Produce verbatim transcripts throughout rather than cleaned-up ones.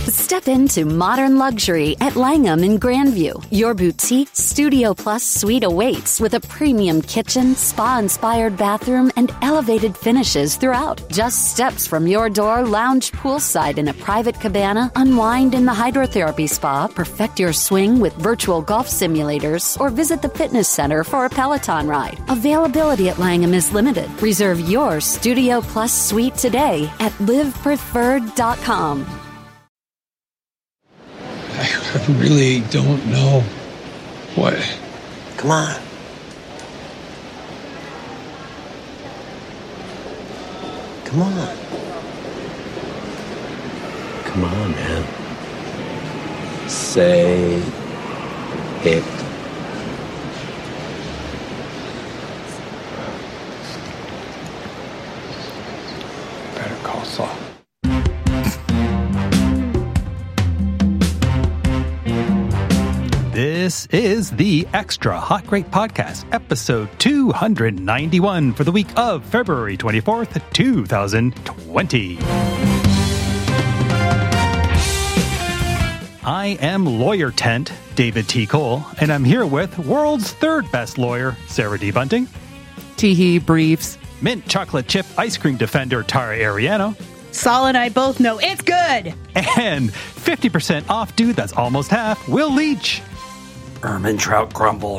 Step into modern luxury at Langham in Grandview. Your boutique Studio Plus suite awaits with a premium kitchen, spa-inspired bathroom, and elevated finishes throughout. Just steps from your door, lounge poolside in a private cabana, unwind in the hydrotherapy spa, perfect your swing with virtual golf simulators, or visit the fitness center for a Peloton ride. Availability at Langham is limited. Reserve your Studio Plus suite today at live preferred dot com. I really don't know what. Come on. Come on. Come on, man. Say it. Better Call Saul. This is the Extra Hot Great Podcast, episode two ninety-one for the week of February twenty-fourth, twenty twenty. I am Lawyer Tent, David T. Cole, and I'm here with world's third best lawyer, Sarah D. Bunting. Teehee Briefs. Mint chocolate chip ice cream defender, Tara Ariano. Saul and I both know it's good. And fifty percent off dude that's almost half, Will Leach. Ermin Trout Grumble.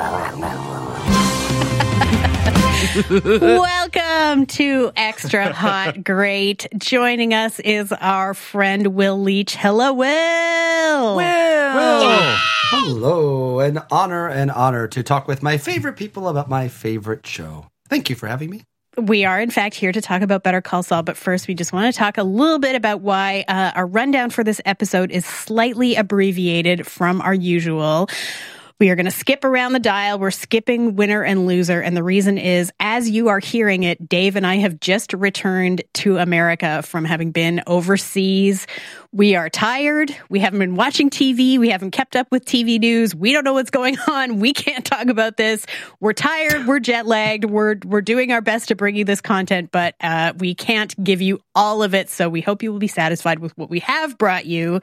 Welcome to Extra Hot Great. Joining us is our friend Will Leach. Hello, Will. Will. Will. Hello. An honor, an honor to talk with my favorite people about my favorite show. Thank you for having me. We are, in fact, here to talk about Better Call Saul, but first we just want to talk a little bit about why uh, our rundown for this episode is slightly abbreviated from our usual. We are going to skip around the dial. We're skipping winner and loser, and the reason is, as you are hearing it, Dave and I have just returned to America from having been overseas. We are tired. We haven't been watching T V. We haven't kept up with T V news. We don't know what's going on. We can't talk about this. We're tired. We're jet lagged. We're we're doing our best to bring you this content, but uh, we can't give you all of it. So we hope you will be satisfied with what we have brought you,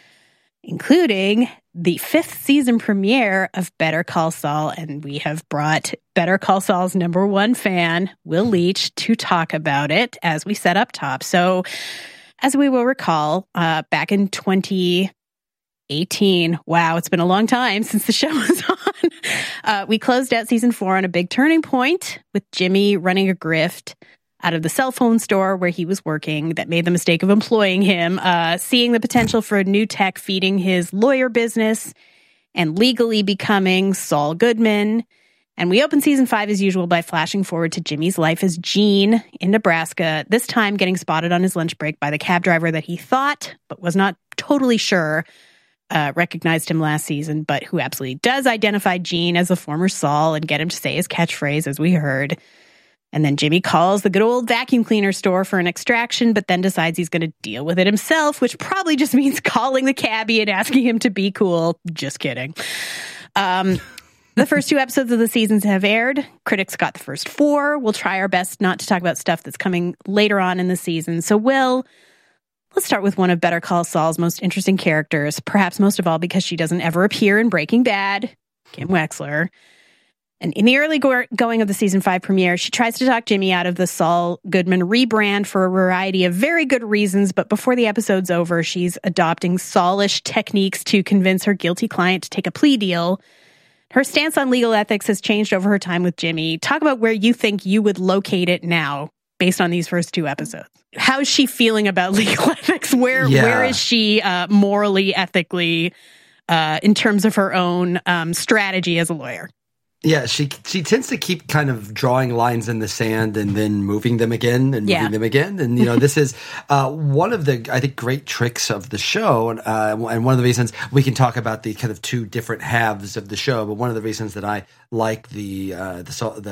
including the fifth season premiere of Better Call Saul. And we have brought Better Call Saul's number one fan, Will Leach, to talk about it as we set up top. So as we will recall, uh, back in twenty eighteen, wow, it's been a long time since the show was on, uh, we closed out season four on a big turning point with Jimmy running a grift out of the cell phone store where he was working that made the mistake of employing him, uh, seeing the potential for a new tech feeding his lawyer business and legally becoming Saul Goodman. And we open season five as usual by flashing forward to Jimmy's life as Gene in Nebraska, this time getting spotted on his lunch break by the cab driver that he thought, but was not totally sure, uh, recognized him last season, but who absolutely does identify Gene as the former Saul and get him to say his catchphrase, as we heard. And then Jimmy calls the good old vacuum cleaner store for an extraction, but then decides he's going to deal with it himself, which probably just means calling the cabbie and asking him to be cool. Just kidding. Um, the first two episodes of the seasons have aired. Critics got the first four. We'll try our best not to talk about stuff that's coming later on in the season. So, Will, let's start with one of Better Call Saul's most interesting characters, perhaps most of all because she doesn't ever appear in Breaking Bad, Kim Wexler. And in the early go- going of the season five premiere, she tries to talk Jimmy out of the Saul Goodman rebrand for a variety of very good reasons. But before the episode's over, she's adopting Saulish techniques to convince her guilty client to take a plea deal. Her stance on legal ethics has changed over her time with Jimmy. Talk about where you think you would locate it now based on these first two episodes. How is she feeling about legal ethics? Where Yeah. Where is she uh, morally, ethically, uh, in terms of her own um, strategy as a lawyer? Yeah, she she tends to keep kind of drawing lines in the sand and then moving them again and Yeah. moving them again. And, you know, this is uh, one of the, I think, great tricks of the show. Uh, and one of the reasons we can talk about the kind of two different halves of the show. But one of the reasons that I like the uh, the, the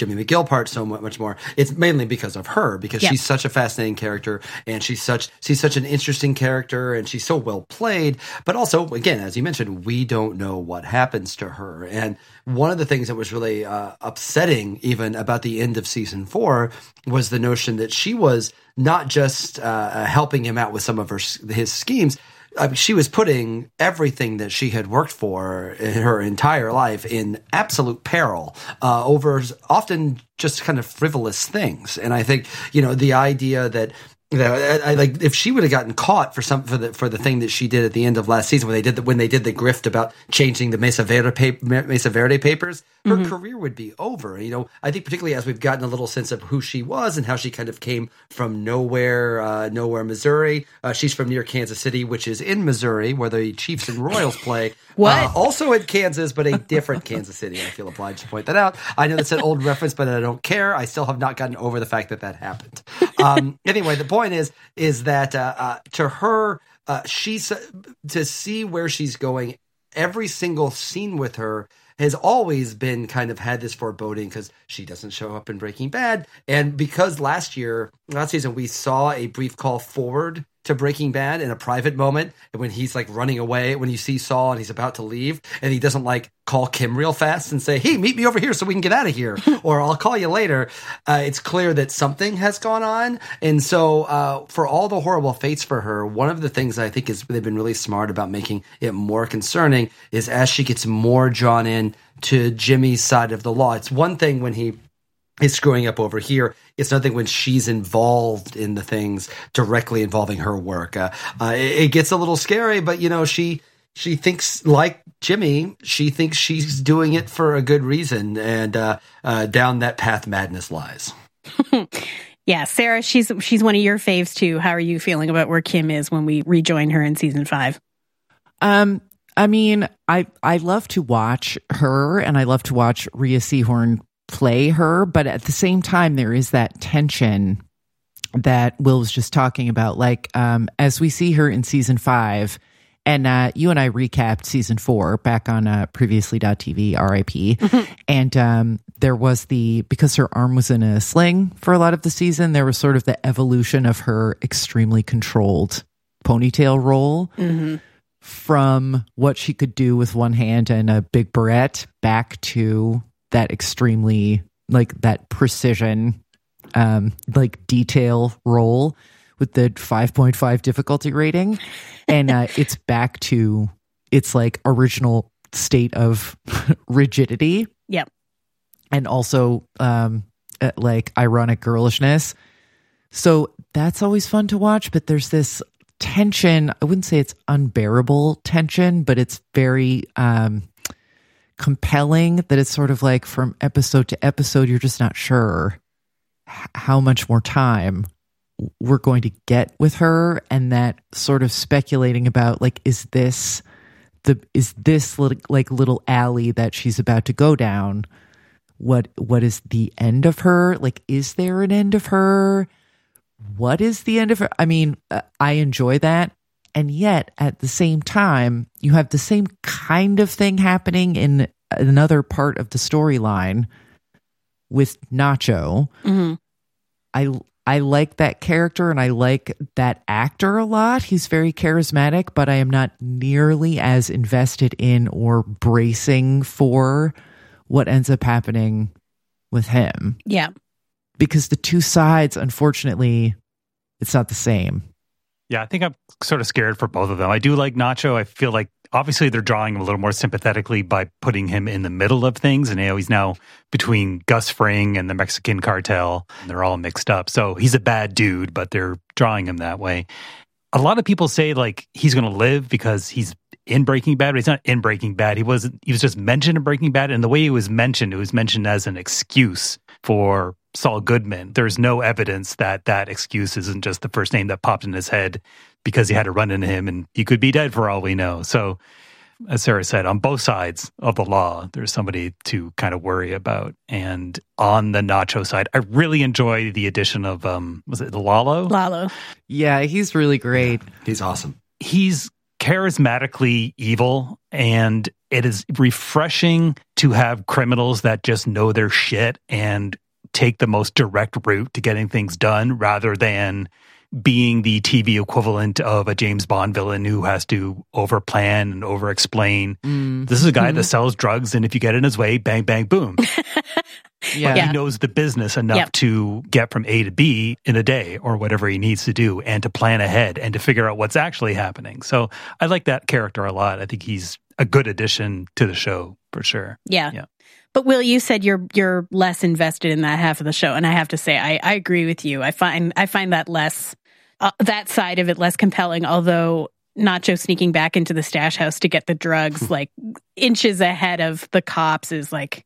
Jimmy McGill part so much more. It's mainly because of her, because yep. she's such a fascinating character, and she's such she's such an interesting character, and she's so well played. But also, again, as you mentioned, we don't know what happens to her. And one of the things that was really uh, upsetting, even about the end of season four, was the notion that she was not just uh, helping him out with some of her his schemes. I mean, she was putting everything that she had worked for in her entire life in absolute peril uh, over often just kind of frivolous things. And I think, you know, the idea that, you know, I, I, like if she would have gotten caught for some for the for the thing that she did at the end of last season when they did the, when they did the grift about changing the Mesa Verde pa- Mesa Verde papers, her mm-hmm. career would be over. You know, I think particularly as we've gotten a little sense of who she was and how she kind of came from nowhere, uh, nowhere, Missouri. Uh, she's from near Kansas City, which is in Missouri, where the Chiefs and Royals play. What? Uh, also in Kansas, but a different Kansas City. I feel obliged to point that out. I know that's an old reference, but I don't care. I still have not gotten over the fact that that happened. Um, anyway, the point is, is that uh, uh, to her, uh, she's to see where she's going. Every single scene with her has always been kind of had this foreboding because she doesn't show up in Breaking Bad. And because last year, last season, we saw a brief call forward to Breaking Bad in a private moment, and when he's like running away, when you see Saul and he's about to leave, and he doesn't like call Kim real fast and say, hey, meet me over here so we can get out of here, or I'll call you later. Uh, it's clear that something has gone on. And so uh, for all the horrible fates for her, one of the things I think is they've been really smart about making it more concerning is as she gets more drawn in to Jimmy's side of the law. It's one thing when he is screwing up over here. It's nothing when she's involved in the things directly involving her work. Uh, uh, it, it gets a little scary, but you know, she she thinks like Jimmy. She thinks she's doing it for a good reason, and uh, uh, down that path, madness lies. Yeah, Sarah, she's she's one of your faves too. How are you feeling about where Kim is when we rejoin her in season five? Um, I mean, I I love to watch her, and I love to watch Rhea Seehorn play her, but at the same time there is that tension that Will was just talking about, like um as we see her in season five, and uh you and I recapped season four back on uh previously dot t v, R I P mm-hmm. and um there was the, because her arm was in a sling for a lot of the season, there was sort of the evolution of her extremely controlled ponytail role mm-hmm. from what she could do with one hand and a big barrette back to that extremely, like that precision, um, like detail role with the five point five difficulty rating. And uh, it's back to its like original state of rigidity. Yep. And also um, uh, like ironic girlishness. So that's always fun to watch, but there's this tension. I wouldn't say it's unbearable tension, but it's very, um, compelling that it's sort of like from episode to episode, you're just not sure h- how much more time we're going to get with her, and that sort of speculating about like, is this the is this li- like little alley that she's about to go down? What what is the end of her? Like, is there an end of her? What is the end of her? I mean, uh, I enjoy that. And yet, at the same time, you have the same kind of thing happening in another part of the storyline with Nacho. Mm-hmm. I I like that character and I like that actor a lot. He's very charismatic, but I am not nearly as invested in or bracing for what ends up happening with him. Yeah. Because the two sides, unfortunately, it's not the same. Yeah, I think I'm sort of scared for both of them. I do like Nacho. I feel like obviously they're drawing him a little more sympathetically by putting him in the middle of things. And you know, he's now between Gus Fring and the Mexican cartel. And they're all mixed up. So he's a bad dude, but they're drawing him that way. A lot of people say like he's going to live because he's in Breaking Bad, but he's not in Breaking Bad. He wasn't. He was just mentioned in Breaking Bad. And the way he was mentioned, it was mentioned as an excuse for Saul Goodman. There's no evidence that that excuse isn't just the first name that popped in his head because he had to run into him and he could be dead for all we know. So, as Sarah said, on both sides of the law, there's somebody to kind of worry about. And on the Nacho side, I really enjoy the addition of, um, was it Lalo? Lalo. Yeah, he's really great. Yeah, he's awesome. He's charismatically evil, and it is refreshing to have criminals that just know their shit and take the most direct route to getting things done rather than being the T V equivalent of a James Bond villain who has to overplan and over-explain. Mm. This is a guy mm-hmm. that sells drugs, and if you get in his way, bang, bang, boom. Yeah. But he knows the business enough yep. to get from A to B in a day or whatever he needs to do, and to plan ahead and to figure out what's actually happening. So I like that character a lot. I think he's a good addition to the show for sure. Yeah. yeah. But Will, you said you're you're less invested in that half of the show, and I have to say I, I agree with you. I find I find that less uh, that side of it less compelling. Although Nacho sneaking back into the stash house to get the drugs like inches ahead of the cops is like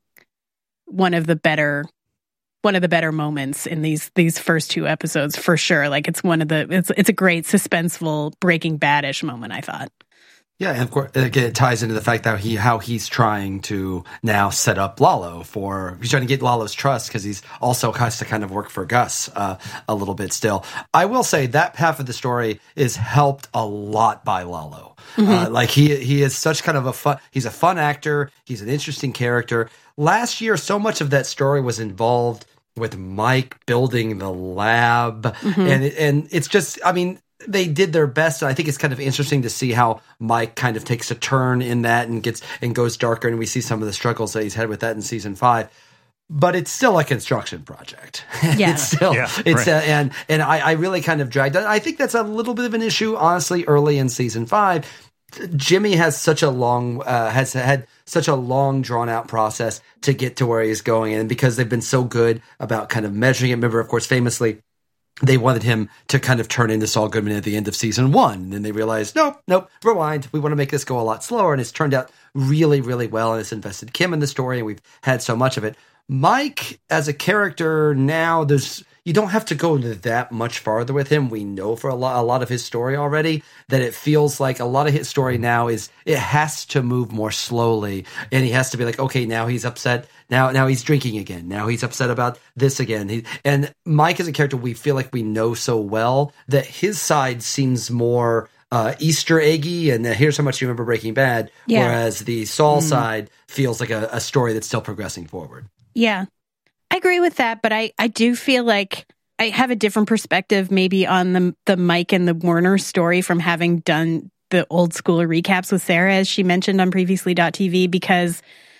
one of the better one of the better moments in these these first two episodes for sure. Like it's one of the it's it's a great suspenseful Breaking Bad-ish moment, I thought. Yeah, and of course, again, it ties into the fact that he how he's trying to now set up Lalo for he's trying to get Lalo's trust because he's also has to kind of work for Gus uh, a little bit still. I will say that half of the story is helped a lot by Lalo. Mm-hmm. Uh, like he he is such kind of a fun. He's a fun actor. He's an interesting character. Last year, so much of that story was involved with Mike building the lab, mm-hmm. and and it's just I mean. They did their best. I think it's kind of interesting to see how Mike kind of takes a turn in that and gets and goes darker, and we see some of the struggles that he's had with that in season five. But it's still a construction project. Yeah, it's still yeah, it's right. uh, and and I, I really kind of dragged. I think that's a little bit of an issue, honestly. Early in season five, Jimmy has such a long uh, has had such a long drawn out process to get to where he's going, and because they've been so good about kind of measuring it. Remember, of course, famously. They wanted him to kind of turn into Saul Goodman at the end of season one. And then they realized, nope, nope, rewind. We want to make this go a lot slower. And it's turned out really, really well. And it's invested Kim in the story. And we've had so much of it. Mike, as a character now, there's you don't have to go that much farther with him. We know for a lot, a lot of his story already that it feels like a lot of his story now is it has to move more slowly. And he has to be like, okay, now he's upset. Now, now he's drinking again. Now he's upset about this again. He, and Mike is a character we feel like we know so well that his side seems more uh, Easter eggy, and uh, here's how much you remember Breaking Bad. Yeah. Whereas the Saul mm. side feels like a, a story that's still progressing forward. Yeah, I agree with that, but I, I do feel like I have a different perspective maybe on the the Mike and the Werner story from having done the old school recaps with Sarah, as she mentioned on previously dot T V, because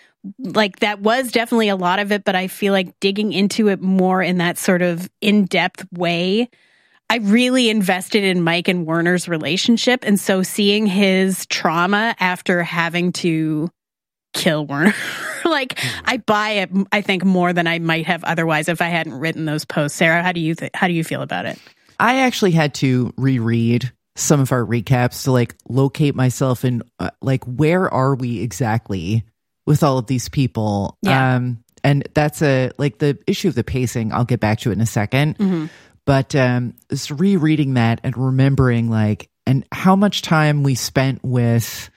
like that was definitely a lot of it, but I feel like digging into it more in that sort of in-depth way, I really invested in Mike and Werner's relationship. And so seeing his trauma after having to kill Werner, like I buy it, I think, more than I might have otherwise if I hadn't written those posts. Sarah, how do you th- how do you feel about it? I actually had to reread some of our recaps to like locate myself in uh, like, where are we exactly with all of these people? Yeah. Um, and that's a, like the issue of the pacing, I'll get back to it in a second. Mm-hmm. But um, just rereading that and remembering like, and how much time we spent with,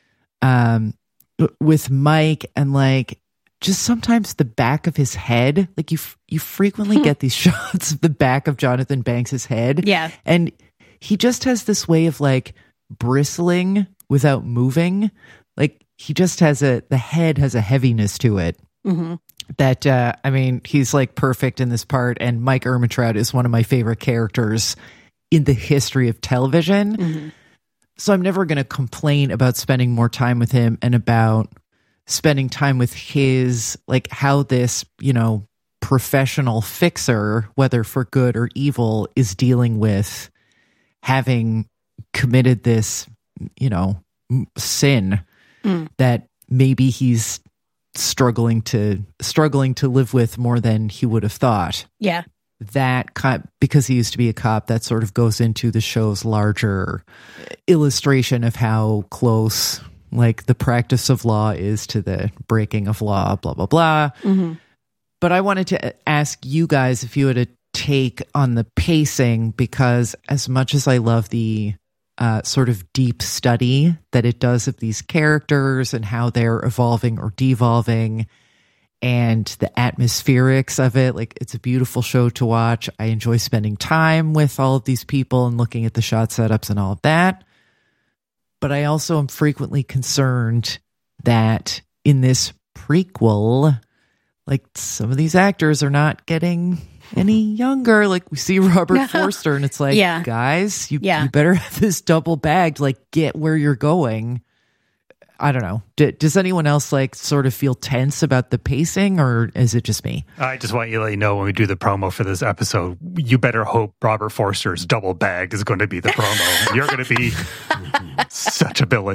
um, with Mike and like, just sometimes the back of his head, like you, f- you frequently get these shots of the back of Jonathan Banks's head. Yeah. And he just has this way of like bristling without moving. Like he just has a, the head has a heaviness to it. Mm-hmm. That, uh, I mean, he's like perfect in this part. And Mike Ehrmantraut is one of my favorite characters in the history of television. Mm-hmm. So I'm never going to complain about spending more time with him and about spending time with his, like how this, you know, professional fixer, whether for good or evil, is dealing with having committed this, you know, sin mm. that maybe he's struggling to struggling to live with more than he would have thought. Yeah. That kind, because he used to be a cop, that sort of goes into the show's larger illustration of how close like the practice of law is to the breaking of law, blah, blah, blah. Mm-hmm. But I wanted to ask you guys if you had a take on the pacing, because as much as I love the uh, sort of deep study that it does of these characters and how they're evolving or devolving, and the atmospherics of it, like it's a beautiful show to watch. I enjoy spending time with all of these people and looking at the shot setups and all of that. but I also am frequently concerned that in this prequel, like some of these actors are not getting any younger. Like we see Robert No. Forster, and it's like, Yeah. guys, you, Yeah. you better have this double bagged. Like, get where you're going. I don't know. D- does anyone else like sort of feel tense about the pacing, or is it just me? I just want you to let you know when we do the promo for this episode, you better hope Robert Forster's double bagged is going to be the promo. You're going to be such a villain.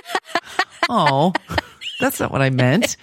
Oh, that's not what I meant.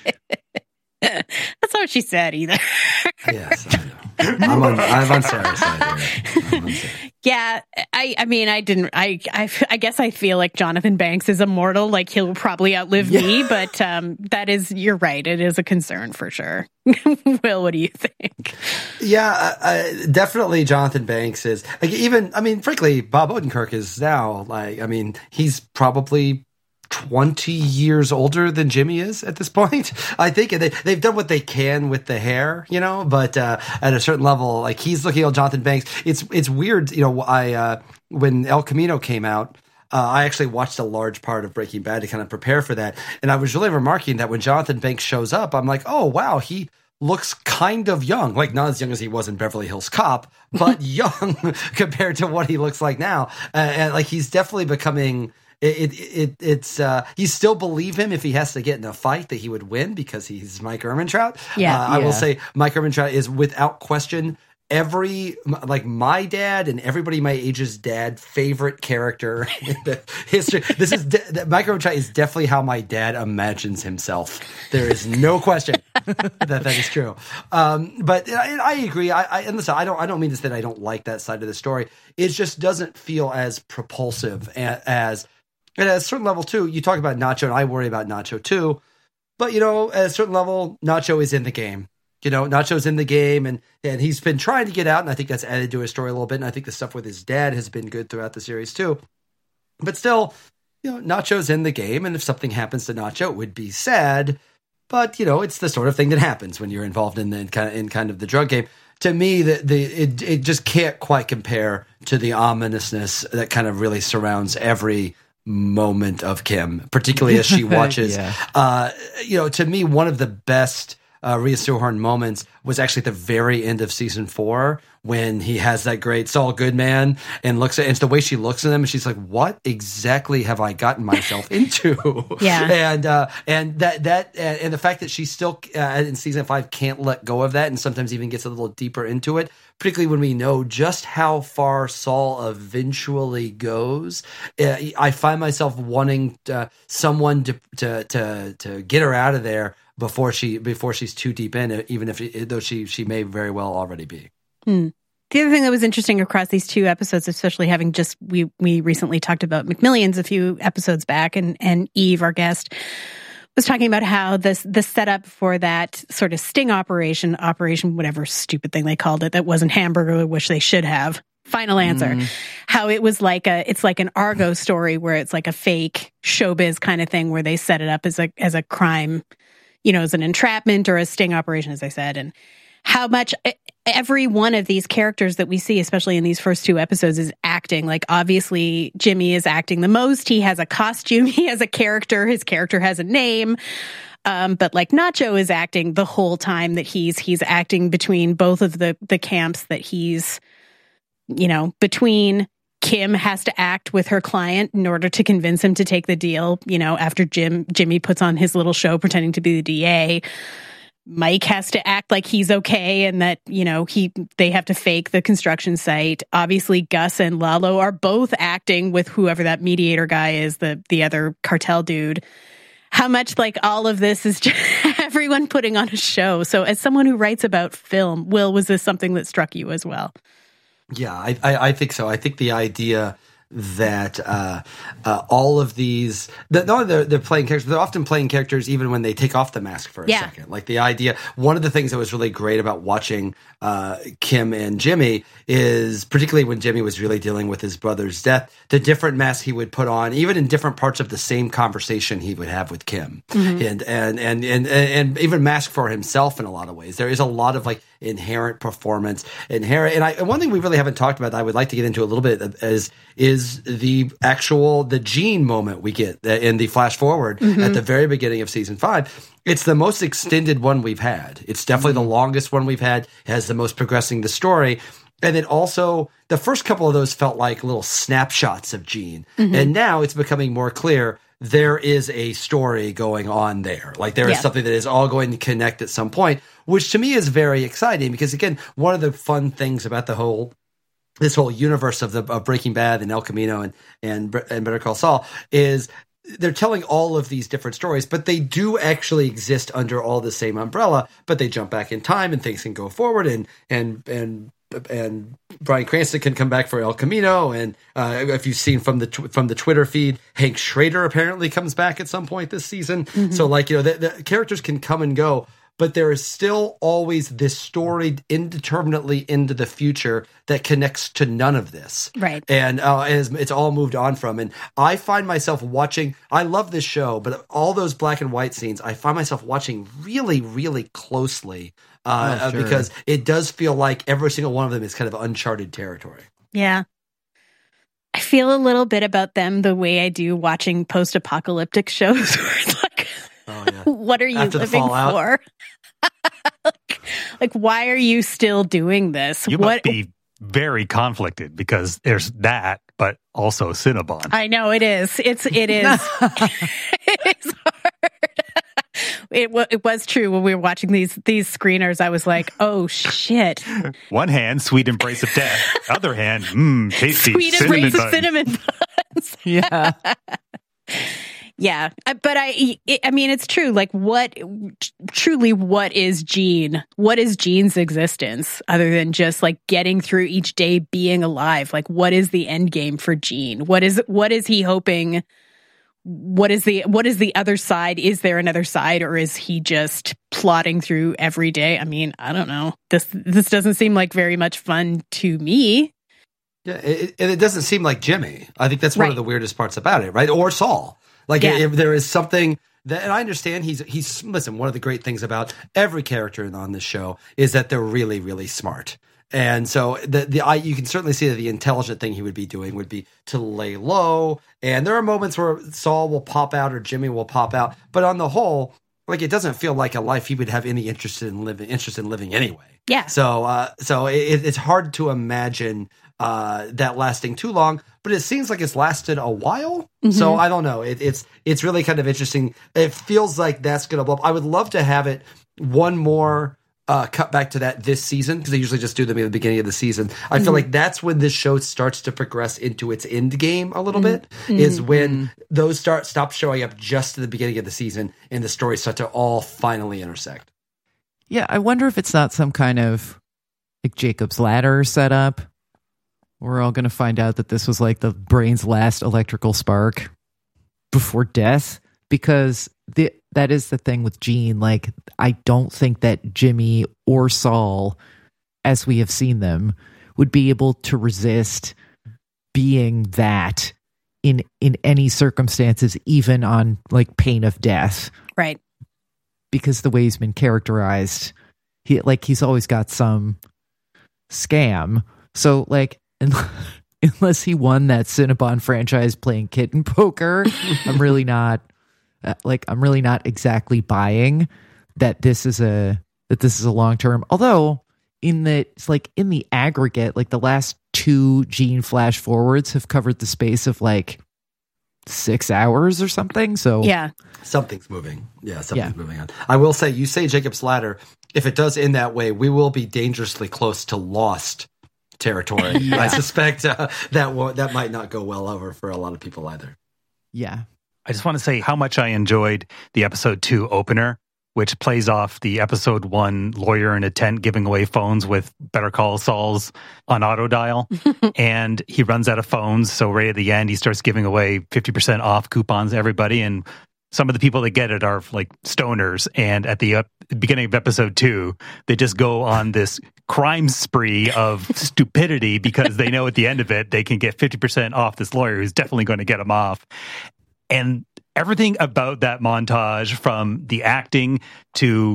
That's not what she said either. Yes, I know. I'm on, I'm on Sarah's side here. I'm on Sarah. Yeah, I, I mean, I didn't, I, I, I guess I feel like Jonathan Banks is immortal. Like he'll probably outlive Yeah. me, but um, that is, you're right. It is a concern for sure. Will, what do you think? Yeah, uh, uh, definitely Jonathan Banks is, like, even, I mean, frankly, Bob Odenkirk is now, like, I mean, he's probably twenty years older than Jimmy is at this point, I think. And they, they've done what they can with the hair, you know, but uh, at a certain level, like he's looking at Jonathan Banks. It's it's weird, you know, I uh, when El Camino came out, uh, I actually watched a large part of Breaking Bad to kind of prepare for that. And I was really remarking that when Jonathan Banks shows up, I'm like, oh, wow, he looks kind of young, like not as young as he was in Beverly Hills Cop, but young compared to what he looks like now. Uh, and like he's definitely becoming... It, it it it's uh you still believe him if he has to get in a fight that he would win because he's Mike Ehrmantraut. Yeah. uh, I Yeah. will say Mike Ehrmantraut is without question every like my dad and everybody my age's dad favorite character in the history. This is de- Mike Ehrmantraut is definitely how my dad imagines himself. There is no question that that is true. Um, but I, I agree. I, I and listen, I don't I don't mean to say that I don't like that side of the story. It just doesn't feel as propulsive as. as And at a certain level, too, you talk about Nacho, and I worry about Nacho, too. But, you know, at a certain level, Nacho is in the game. You know, Nacho's in the game, and, and he's been trying to get out, and I think that's added to his story a little bit. And I think the stuff with his dad has been good throughout the series, too. But still, you know, Nacho's in the game, and if something happens to Nacho, it would be sad. But, you know, it's the sort of thing that happens when you're involved in the in kind of, in kind of the drug game. To me, the, the it, it just can't quite compare to the ominousness that kind of really surrounds every moment of Kim, particularly as she watches. Yeah. uh, you know, to me, one of the best uh, Rhea Seehorn moments was actually at the very end of season four when he has that great Saul Goodman and looks at and it's the way she looks at him and she's like, what exactly have I gotten myself into? Yeah. And uh, and that that and, and the fact that she still uh, in season five can't let go of that and sometimes even gets a little deeper into it, particularly when we know just how far Saul eventually goes. Uh, I find myself wanting uh, someone to, to to to get her out of there before she before she's too deep in, even if though she she may very well already be. Hmm. The other thing that was interesting across these two episodes, especially having just we we recently talked about McMillions a few episodes back, and and Eve, our guest, was talking about how this the setup for that sort of sting operation, operation whatever stupid thing they called it that wasn't Hamburger, which they should have. Final answer. Mm. How it was like a it's like an Argo story where it's like a fake showbiz kind of thing where they set it up as a as a crime, you know, as an entrapment or a sting operation, as I said, and how much every one of these characters that we see, especially in these first two episodes, is acting. Like, obviously, Jimmy is acting the most. He has a costume. He has a character. His character has a name. Um, but like Nacho is acting the whole time that he's he's acting between both of the the camps that he's, you know, between. Kim has to act with her client in order to convince him to take the deal, you know, after Jim Jimmy puts on his little show pretending to be the D A. Mike has to act like he's okay and that, you know, he they have to fake the construction site. Obviously, Gus and Lalo are both acting with whoever that mediator guy is, the the other cartel dude. How much like all of this is just everyone putting on a show. So as someone who writes about film, Will, was this something that struck you as well? Yeah, I, I, I think so. I think the idea that uh, uh, all of these, that no, they're, they're playing characters. They're often playing characters even when they take off the mask for a yeah. second. Like the idea, one of the things that was really great about watching uh, Kim and Jimmy is, particularly when Jimmy was really dealing with his brother's death, the different masks he would put on, even in different parts of the same conversation he would have with Kim, mm-hmm. and, and and and and even mask for himself in a lot of ways. There is a lot of like inherent performance, inherent. And I, and one thing we really haven't talked about that I would like to get into a little bit is, is the actual, the Gene moment we get in the flash forward mm-hmm. at the very beginning of season five. It's the most extended one we've had. It's definitely mm-hmm. the longest one we've had. It has the most progressing the story. And then also, the first couple of those felt like little snapshots of Gene. Mm-hmm. And now it's becoming more clear there is a story going on there. Like there yeah. is something that is all going to connect at some point, which to me is very exciting because, again, one of the fun things about the whole this whole universe of the of Breaking Bad and El Camino and, and, and Better Call Saul is they're telling all of these different stories, but they do actually exist under all the same umbrella, but they jump back in time and things can go forward and and and and Bryan Cranston can come back for El Camino, and uh, if you've seen from the tw- from the Twitter feed, Hank Schrader apparently comes back at some point this season. Mm-hmm. So, like you know, the, the characters can come and go, but there is still always this story indeterminately into the future that connects to none of this, right? And uh, it's, it's all moved on from. And I find myself watching. I love this show, but all those black and white scenes, I find myself watching really, really closely. Uh, oh, sure. Because it does feel like every single one of them is kind of uncharted territory. Yeah. I feel a little bit about them the way I do watching post-apocalyptic shows where it's like, oh, yeah. What are you After living for? like, like, why are you still doing this? You what? must be very conflicted because there's that, but also Cinnabon. I know it is. It's, it is. It is hard. It, w- it was true when we were watching these these screeners. I was like, "Oh shit!" One hand, sweet embrace of death. Other hand, mmm, tasty sweet cinnamon embrace buns. of cinnamon buns. Yeah, yeah. But I, it, I mean, it's true. Like, what truly? What is Gene? What is Gene's existence other than just like getting through each day, being alive? Like, what is the end game for Gene? What is what is he hoping? What is the what is the other side? Is there another side, or is he just plodding through every day? I mean, I don't know. This this doesn't seem like very much fun to me. Yeah, it, and it doesn't seem like Jimmy. I think that's one right. of the weirdest parts about it, right? Or Saul. Like, yeah. if there is something that, and I understand he's he's listen. One of the great things about every character on this show is that they're really, really smart. And so the the I you can certainly see that the intelligent thing he would be doing would be to lay low. And there are moments where Saul will pop out or Jimmy will pop out, but on the whole, like it doesn't feel like a life he would have any interest in living. Interest in living anyway. Yeah. So uh, so it, it's hard to imagine uh, that lasting too long, but it seems like it's lasted a while. Mm-hmm. So I don't know. It, it's it's really kind of interesting. It feels like that's going to blow up. I would love to have it one more. Uh, cut back to that this season because they usually just do them at the beginning of the season. I mm-hmm. feel like that's when this show starts to progress into its end game a little mm-hmm. bit. Is when those start stop showing up just at the beginning of the season and the stories start to all finally intersect. Yeah, I wonder if it's not some kind of like Jacob's Ladder setup. We're all going to find out that this was like the brain's last electrical spark before death, because the that is the thing with Gene. Like, I don't think that Jimmy or Saul, as we have seen them, would be able to resist being that in in any circumstances, even on like pain of death. Right. Because the way he's been characterized, he like he's always got some scam. So like, unless he won that Cinnabon franchise playing kitten poker, I'm really not. Uh, like I'm really not exactly buying that this is a that this is a long term. Although in the it's like in the aggregate, like the last two Gene flash forwards have covered the space of like six hours or something. So yeah, something's moving. Yeah, something's yeah. moving on. I will say, you say Jacob's Ladder. If it does end that way, we will be dangerously close to Lost territory. yeah. I suspect uh, that won't, that might not go well over for a lot of people either. Yeah. I just want to say how much I enjoyed the episode two opener, which plays off the episode one lawyer in a tent giving away phones with Better Call Saul's on auto dial. And he runs out of phones. So right at the end, he starts giving away fifty percent off coupons to everybody. And some of the people that get it are like stoners. And at the uh, beginning of episode two, they just go on this crime spree of stupidity because they know at the end of it, they can get fifty percent off this lawyer who's definitely going to get them off. And everything about that montage, from the acting to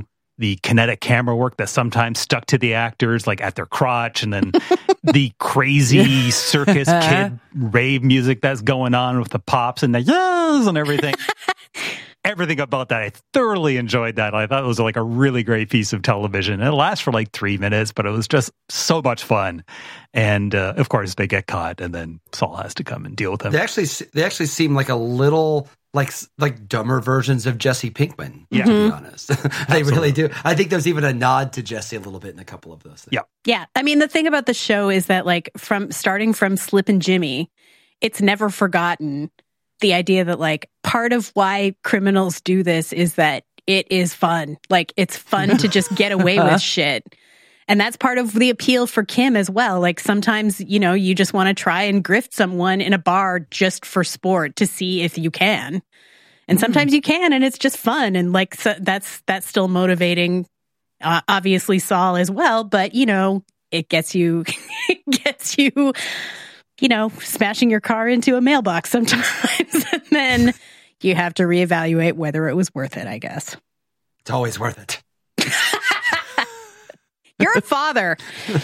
the kinetic camera work that sometimes stuck to the actors, like at their crotch, and then the crazy circus kid rave music that's going on with the pops and the yes and everything. Everything about that, I thoroughly enjoyed that. I thought it was like a really great piece of television. And it lasts for like three minutes, but it was just so much fun. And uh, of course, they get caught, and then Saul has to come and deal with them. They actually, they actually seem like a little like like dumber versions of Jesse Pinkman. Yeah, to be honest, they really do. I think there's even a nod to Jesse a little bit in a couple of those things. Yeah, yeah. I mean, the thing about the show is that, like, from starting from Slip and Jimmy, it's never forgotten. The idea that, like, part of why criminals do this is that it is fun. Like, it's fun to just get away with shit. And that's part of the appeal for Kim as well. Like, sometimes, you know, you just want to try and grift someone in a bar just for sport to see if you can. And sometimes mm. you can, and it's just fun. And, like, so that's that's still motivating, uh, obviously, Saul as well. But, you know, it gets you, it gets you... you know, smashing your car into a mailbox sometimes. And then you have to reevaluate whether it was worth it, I guess. It's always worth it. You're a father.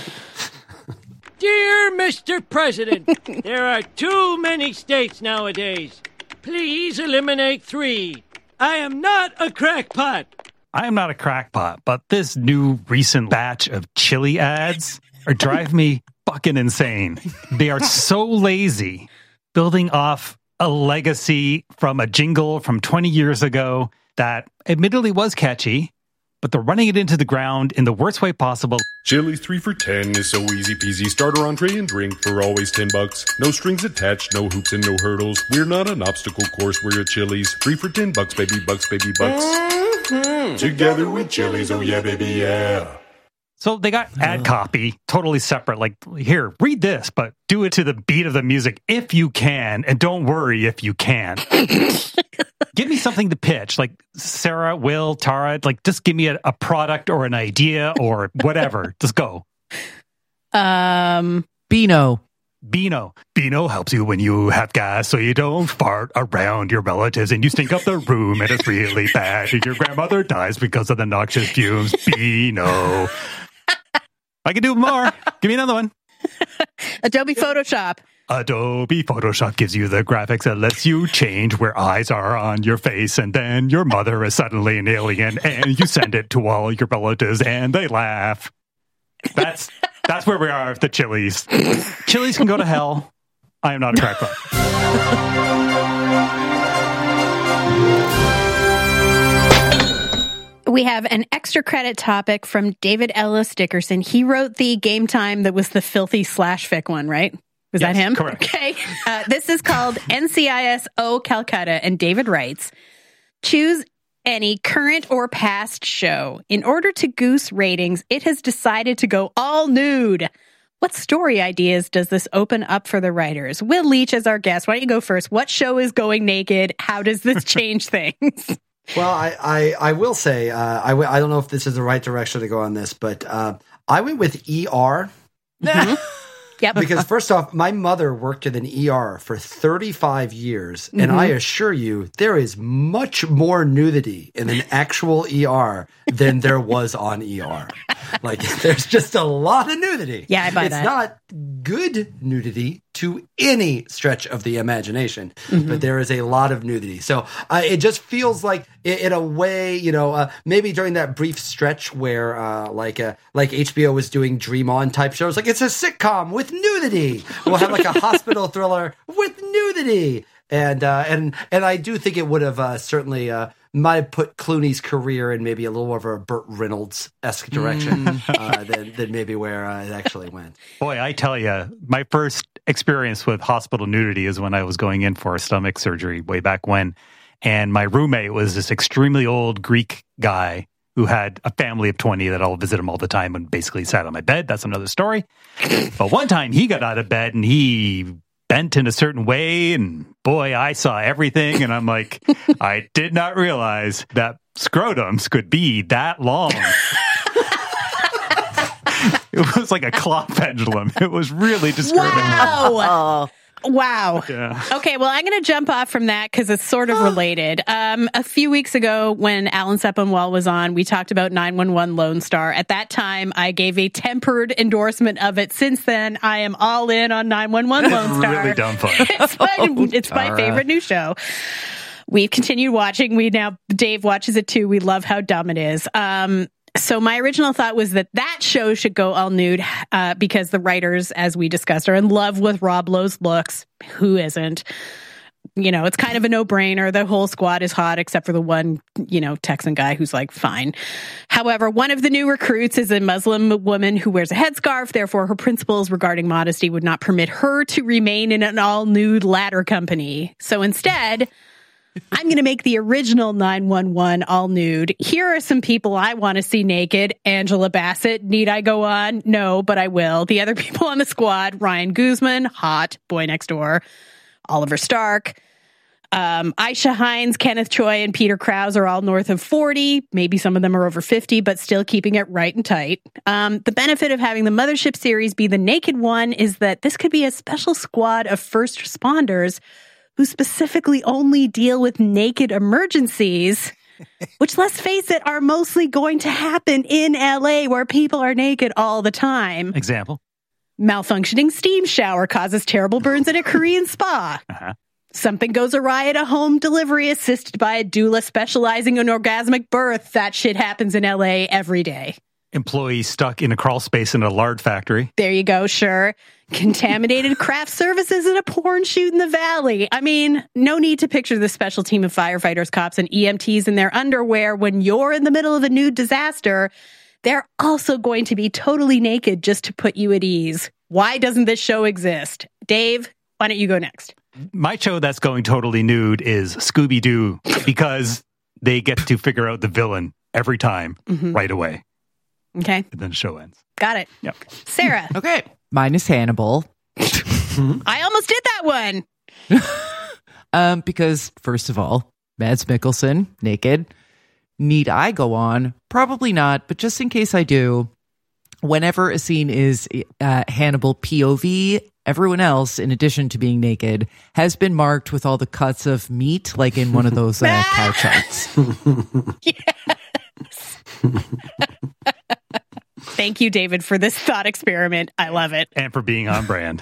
Dear Mister President, there are too many states nowadays. Please eliminate three. I am not a crackpot. I am not a crackpot, but this new recent batch of chili ads are drive me fucking insane. They are so lazy, building off a legacy from a jingle from twenty years ago that admittedly was catchy, but they're running it into the ground in the worst way possible. Chili's three for ten is so easy peasy. Starter, entree, and drink for always ten bucks. No strings attached, no hoops and no hurdles. We're not an obstacle course, we're at Chili's. Three for ten bucks, baby bucks, baby bucks. Mm-hmm. Together with Chili's, oh yeah, baby, yeah. So they got ad copy totally separate. Like, here, read this, but do it to the beat of the music if you can, and don't worry if you can't. Give me something to pitch. Like, Sarah, Will, Tara, like, just give me a, a product or an idea or whatever. Just go. Um, Beano. Beano. Beano helps you when you have gas so you don't fart around your relatives and you stink up the room and it's really bad and your grandmother dies because of the noxious fumes. Beano. I can do more. Give me another one. Adobe Photoshop. Adobe Photoshop gives you the graphics that lets you change where eyes are on your face, and then your mother is suddenly an alien, and you send it to all your relatives, and they laugh. That's that's where we are with the Chili's. Chili's can go to hell. I am not a crackpot. We have an extra credit topic from David Ellis Dickerson. He wrote the Game Time that was the filthy slash fic one, right? Was yes, that him? Correct. Okay. Uh, this is called N C I S O Calcutta, and David writes, choose any current or past show. In order to goose ratings, it has decided to go all nude. What story ideas does this open up for the writers? Will Leach as our guest. Why don't you go first? What show is going naked? How does this change things? Well, I, I, I will say, uh, I, w- I don't know if this is the right direction to go on this, but uh, I went with E R. Mm-hmm. Yep. Because first off, my mother worked in an E R for thirty-five years, and mm-hmm. I assure you, there is much more nudity in an actual E R than there was on E R. Like, there's just a lot of nudity. Yeah, I buy it's that. It's not good nudity to any stretch of the imagination, mm-hmm. but there is a lot of nudity. So uh, it just feels like, in, in a way, you know, uh, maybe during that brief stretch where, uh, like, uh, like H B O was doing Dream On type shows, like it's a sitcom with nudity. We'll have like a hospital thriller with nudity, and uh, and and I do think it would have uh, certainly. Uh, might have put Clooney's career in maybe a little more of a Burt Reynolds-esque direction mm. uh, than, than maybe where uh, it actually went. Boy, I tell you, my first experience with hospital nudity is when I was going in for a stomach surgery way back when. And my roommate was this extremely old Greek guy who had a family of twenty that I'll visit him all the time and basically sat on my bed. That's another story. But one time he got out of bed and he bent in a certain way, and boy, I saw everything, and I'm like, I did not realize that scrotums could be that long. It was like a clock pendulum. It was really disturbing. Wow. Wow. Yeah. Okay, well, I'm going to jump off from that because it's sort of related. Um, a few weeks ago, when Alan Sepinwall was on, we talked about nine one one Lone Star. At that time, I gave a tempered endorsement of it. Since then, I am all in on nine one one Lone Star. Really dumb fun. It's my, Oh, it's my Tara. favorite new show. We've continued watching. We now, Dave watches it too. We love how dumb it is. Um, So my original thought was that that show should go all nude uh, because the writers, as we discussed, are in love with Rob Lowe's looks. Who isn't? You know, it's kind of a no-brainer. The whole squad is hot except for the one, you know, Texan guy who's like, fine. However, one of the new recruits is a Muslim woman who wears a headscarf. Therefore, her principles regarding modesty would not permit her to remain in an all-nude ladder company. So instead, I'm going to make the original nine one one all nude. Here are some people I want to see naked. Angela Bassett. Need I go on? No, but I will. The other people on the squad, Ryan Guzman, hot, boy next door. Oliver Stark. Um, Aisha Hines, Kenneth Choi, and Peter Krause are all north of forty. Maybe some of them are over fifty, but still keeping it right and tight. Um, the benefit of having the Mothership series be the naked one is that this could be a special squad of first responders who specifically only deal with naked emergencies, which, let's face it, are mostly going to happen in L A where people are naked all the time. Example. Malfunctioning steam shower causes terrible burns in a Korean spa. Uh-huh. Something goes awry at a home delivery assisted by a doula specializing in orgasmic birth. That shit happens in L A every day. Employee stuck in a crawl space in a lard factory. There you go, sure. Contaminated craft services at a porn shoot in the valley. I mean, no need to picture the special team of firefighters, cops, and E M Ts in their underwear when you're in the middle of a nude disaster. They're also going to be totally naked just to put you at ease. Why doesn't this show exist? Dave, why don't you go next? My show that's going totally nude is Scooby-Doo because they get to figure out the villain every time Mhm. right away. Okay, And then the show ends. got it. Yep. Sarah, Okay. Mine is Hannibal. I almost did that one. Um, because, first of all, Mads Mikkelsen, naked. Need I go on? Probably not, but just in case I do, whenever a scene is uh, Hannibal P O V, everyone else, in addition to being naked, has been marked with all the cuts of meat, like in one of those uh, cow charts. Thank you, David, for this thought experiment. I love it. And for being on brand.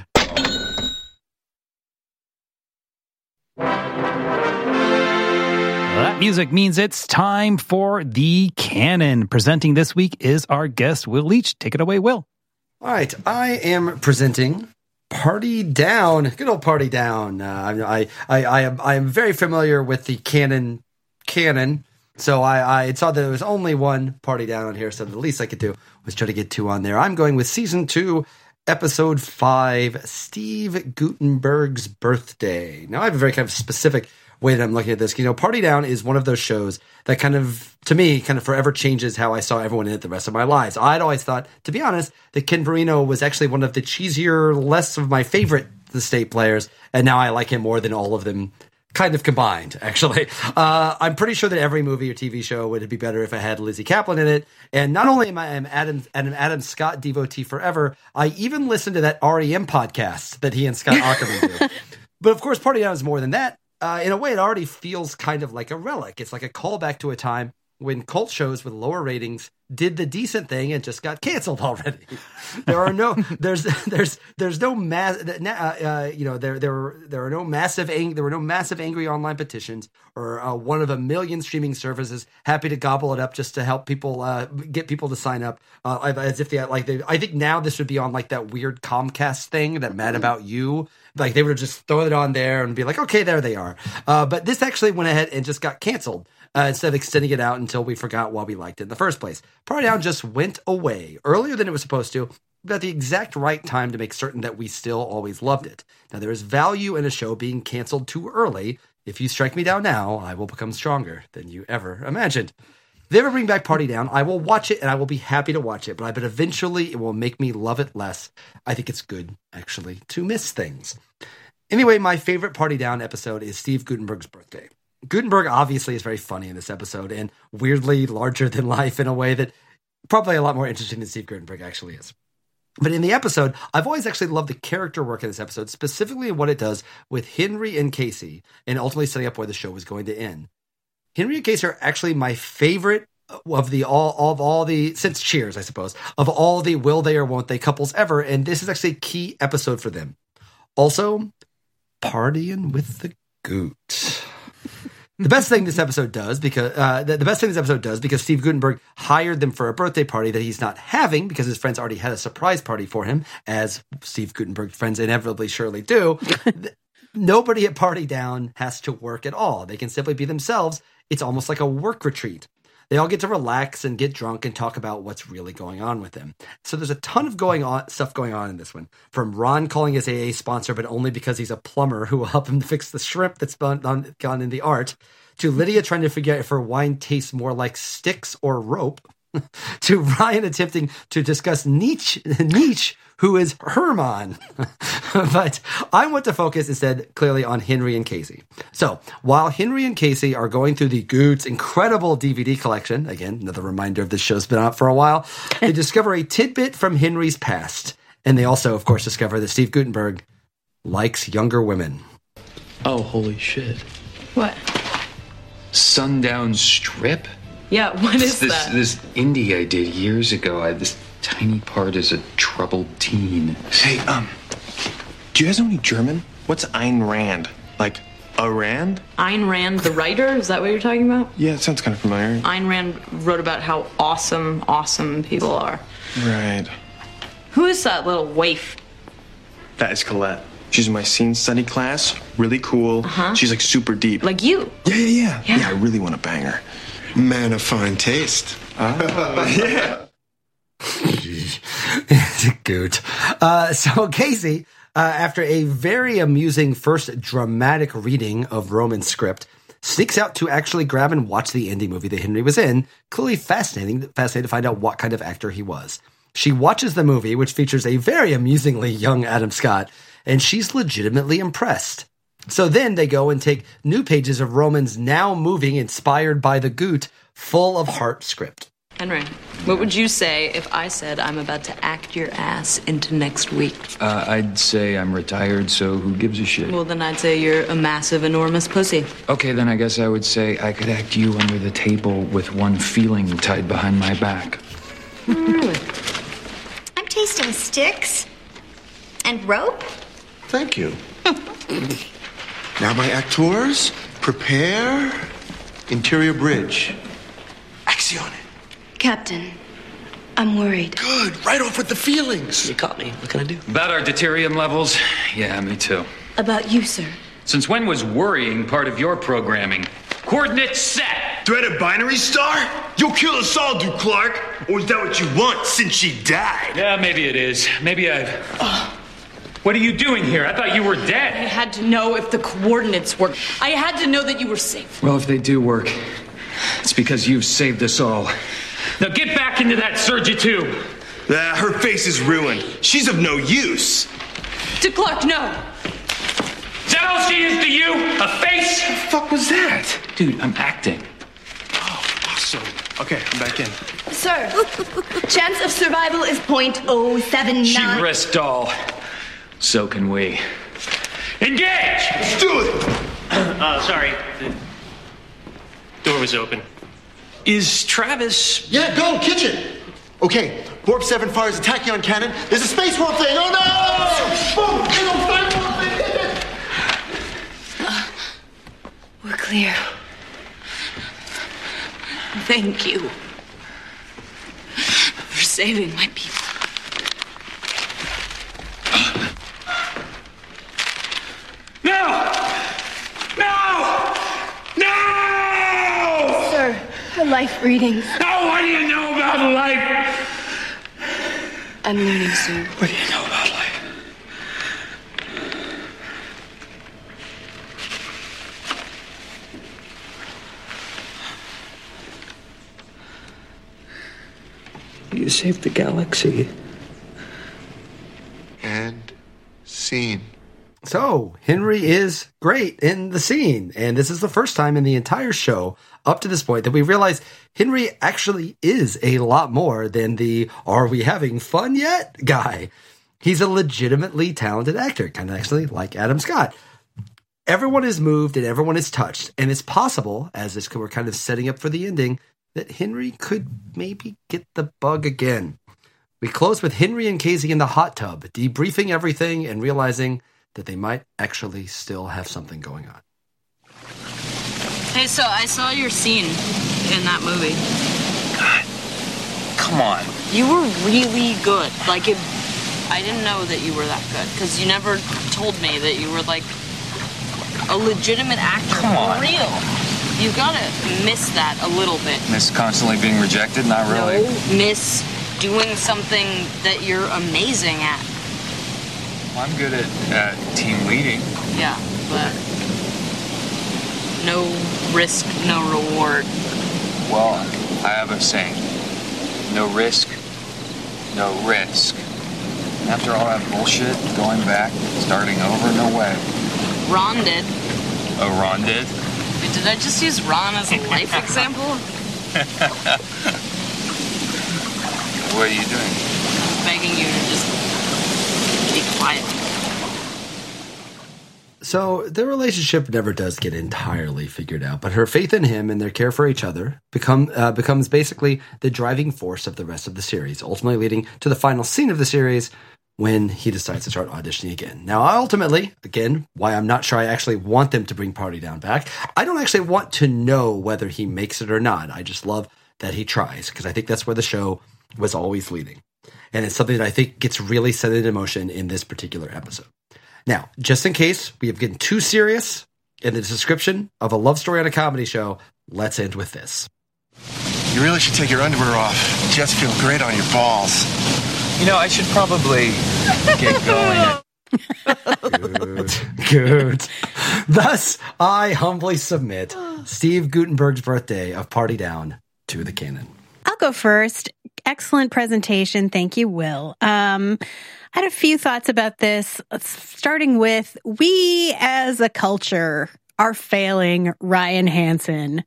Well, that music means it's time for the canon. Presenting this week is our guest, Will Leach. Take it away, Will. All right, I am presenting Party Down. Good old Party Down. Uh, I, I, I am, I am very familiar with the canon, canon. So I, I saw that there was only one Party Down on here. So the least I could do was try to get two on there. I'm going with season two, episode five, Steve Guttenberg's birthday. Now I have a very kind of specific way that I'm looking at this. You know, Party Down is one of those shows that kind of, to me, kind of forever changes how I saw everyone in it the rest of my lives. I'd always thought, to be honest, that Ken Verino was actually one of the cheesier, less of my favorite the state players, and now I like him more than all of them kind of combined, actually. Uh, I'm pretty sure that every movie or T V show would be better if it had Lizzie Kaplan in it. And not only am I an Adam, an Adam Scott devotee forever, I even listen to that R E M podcast that he and Scott Aukerman do. But of course, Party Down is more than that. Uh, in a way, it already feels kind of like a relic. It's like a callback to a time when cult shows with lower ratings did the decent thing and just got canceled already. There are no, there's, there's, there's no mass, uh, uh, you know, there, there, there are no massive, ang- there were no massive angry online petitions or uh, one of a million streaming services happy to gobble it up just to help people, uh, get people to sign up. Uh, as if they like, they, I think now this would be on like that weird Comcast thing, that Mad About You. Like they would just throw it on there and be like, okay, there they are. Uh, but this actually went ahead and just got canceled. Uh, instead of extending it out until we forgot why we liked it in the first place. Party Down just went away earlier than it was supposed to, but at the exact right time to make certain that we still always loved it. Now, there is value in a show being canceled too early. If you strike me down now, I will become stronger than you ever imagined. If they ever bring back Party Down, I will watch it and I will be happy to watch it, but I bet eventually it will make me love it less. I think it's good, actually, to miss things. Anyway, my favorite Party Down episode is Steve Guttenberg's birthday. Guttenberg obviously is very funny in this episode and weirdly larger than life in a way that probably a lot more interesting than Steve Guttenberg actually is. But in the episode, I've always actually loved the character work in this episode, specifically what it does with Henry and Casey, and ultimately setting up where the show was going to end. Henry and Casey are actually my favorite of the all of all the since Cheers, I suppose, of all the will they or won't they couples ever, and this is actually a key episode for them. Also, partying with the Goot. The best thing this episode does, because uh, the, the best thing this episode does, because Steve Guttenberg hired them for a birthday party that he's not having because his friends already had a surprise party for him, as Steve Guttenberg friends inevitably surely do. Nobody at Party Down has to work at all. They can simply be themselves. It's almost like a work retreat. They all get to relax and get drunk and talk about what's really going on with them. So there's a ton of going on stuff going on in this one. From Ron calling his A A sponsor, but only because he's a plumber who will help him fix the shrimp that's gone, gone in the art, to Lydia trying to figure out if her wine tastes more like sticks or rope, to Ryan attempting to discuss Nietzsche, Nietzsche who is Herman. But I want to focus instead clearly on Henry and Casey. So while Henry and Casey are going through the Goot's incredible D V D collection, again, another reminder of this show's been out for a while, they discover a tidbit from Henry's past. And they also, of course, discover that Steve Guttenberg likes younger women. Oh, holy shit. What? Sundown Strip? Yeah, what is this, that? This indie I did years ago. I had this tiny part as a troubled teen. Hey, um, do you guys know any German? What's Ayn Rand? Like, a Rand? Ayn Rand, the writer? Is that what you're talking about? Yeah, it sounds kind of familiar. Ayn Rand wrote about how awesome, awesome people are. Right. Who is that little waif? That is Colette. She's in my scene study class. Really cool. Uh-huh. She's like super deep. Like you? Yeah, yeah, yeah. Yeah, yeah I really want to bang her. Man of fine taste. Uh, yeah. Goot. Uh, so Casey, uh, after a very amusing first dramatic reading of Roman's script, sneaks out to actually grab and watch the indie movie that Henry was in. Clearly fascinating, fascinating to find out what kind of actor he was. She watches the movie, which features a very amusingly young Adam Scott, and she's legitimately impressed. So then they go and take new pages of Roman's now moving, inspired by the Goot, full of heart script. Henry, what would you say if I said I'm about to act your ass into next week? Uh, I'd say I'm retired, so who gives a shit? Well, then I'd say you're a massive, enormous pussy. Okay, then I guess I would say I could act you under the table with one feeling tied behind my back. Really? I'm tasting sticks and rope. Thank you. Now, my actors, prepare. Interior bridge. Azione. Captain, I'm worried. Good. Right off with the feelings. You caught me. What can I do? About our deuterium levels? Yeah, me too. About you, sir. Since when was worrying part of your programming? Coordinates set! Threaded binary star? You'll kill us all, Duke Clark. Or is that what you want since she died? Yeah, maybe it is. Maybe I've... Oh. What are you doing here? I thought you were dead. I had to know if the coordinates worked. I had to know that you were safe. Well, if they do work, it's because you've saved us all. Now get back into that Surge tube. Ah, her face is ruined. She's of no use. To Clark, no. Is that all she is to you? A face? What the fuck was that? Dude, I'm acting. Oh, awesome. Okay, I'm back in. Sir, chance of survival is point oh seven nine. She risked all. So can we. Engage! Let's do it! Uh, sorry. The door was open. Is Travis... Yeah, go, kitchen. Okay, Warp seven fires a tachyon cannon. There's a space warp thing. Oh, no! Boom! There's a fire warp thing! We're clear. Thank you for saving my people. No! No! No! Sir, the life readings. Oh, what do you know about life? I'm learning, sir. What do you know about life? You saved the galaxy. And scene. So, Henry is great in the scene, and this is the first time in the entire show up to this point that we realize Henry actually is a lot more than the "are we having fun yet" guy. He's a legitimately talented actor, kind of actually like Adam Scott. Everyone is moved and everyone is touched, and it's possible, as this, we're kind of setting up for the ending, that Henry could maybe get the bug again. We close with Henry and Casey in the hot tub, debriefing everything and realizing that they might actually still have something going on. Hey, so I saw your scene in that movie. God, come on. You were really good. Like, it, I didn't know that you were that good, because you never told me that you were, like, a legitimate actor. Come on. For real. You gotta miss that a little bit. Miss constantly being rejected? Not really. No, miss doing something that you're amazing at. I'm good at uh, team leading. Yeah, but no risk, no reward. Well, I have a saying. No risk, no risk. After all that bullshit, going back, starting over, no way. Ron did. Oh, Ron did? Did I just use Ron as a life example? What are you doing? Begging you to just be quiet. So their relationship never does get entirely figured out, but her faith in him and their care for each other become uh, becomes basically the driving force of the rest of the series, ultimately leading to the final scene of the series when he decides to start auditioning again. Now, ultimately, again, why I'm not sure I actually want them to bring Party Down back, I don't actually want to know whether he makes it or not. I just love that he tries, because I think that's where the show was always leading. And it's something that I think gets really set into motion in this particular episode. Now, just in case we have gotten too serious in the description of a love story on a comedy show, let's end with this. You really should take your underwear off. Jets feel great on your balls. You know, I should probably get going. Good. Good. Thus, I humbly submit Steve Guttenberg's birthday of Party Down to the canon. I'll go first. Excellent presentation. Thank you, Will. Um, I had a few thoughts about this, starting with we as a culture are failing Ryan Hansen.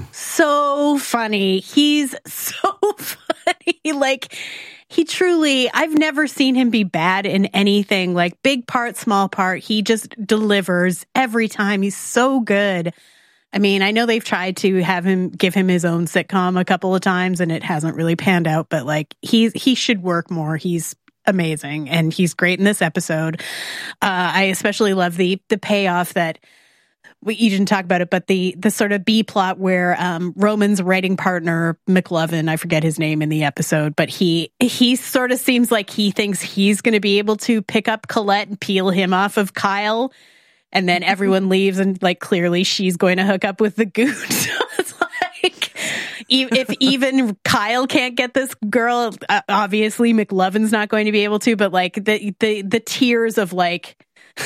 So funny. He's so funny. Like, he truly, I've never seen him be bad in anything, like big part, small part. He just delivers every time. He's so good. I mean, I know they've tried to have him give him his own sitcom a couple of times and it hasn't really panned out, but like he's, he should work more. He's amazing and he's great in this episode. Uh, I especially love the, the payoff that we, you didn't talk about it, but the, the sort of B plot where, um, Roman's writing partner, McLovin, I forget his name in the episode, but he, he sort of seems like he thinks he's going to be able to pick up Colette and peel him off of Kyle. And then everyone leaves and like clearly she's going to hook up with the goon. So it's like, if even Kyle can't get this girl, obviously McLovin's not going to be able to, but like the, the, the tears of like,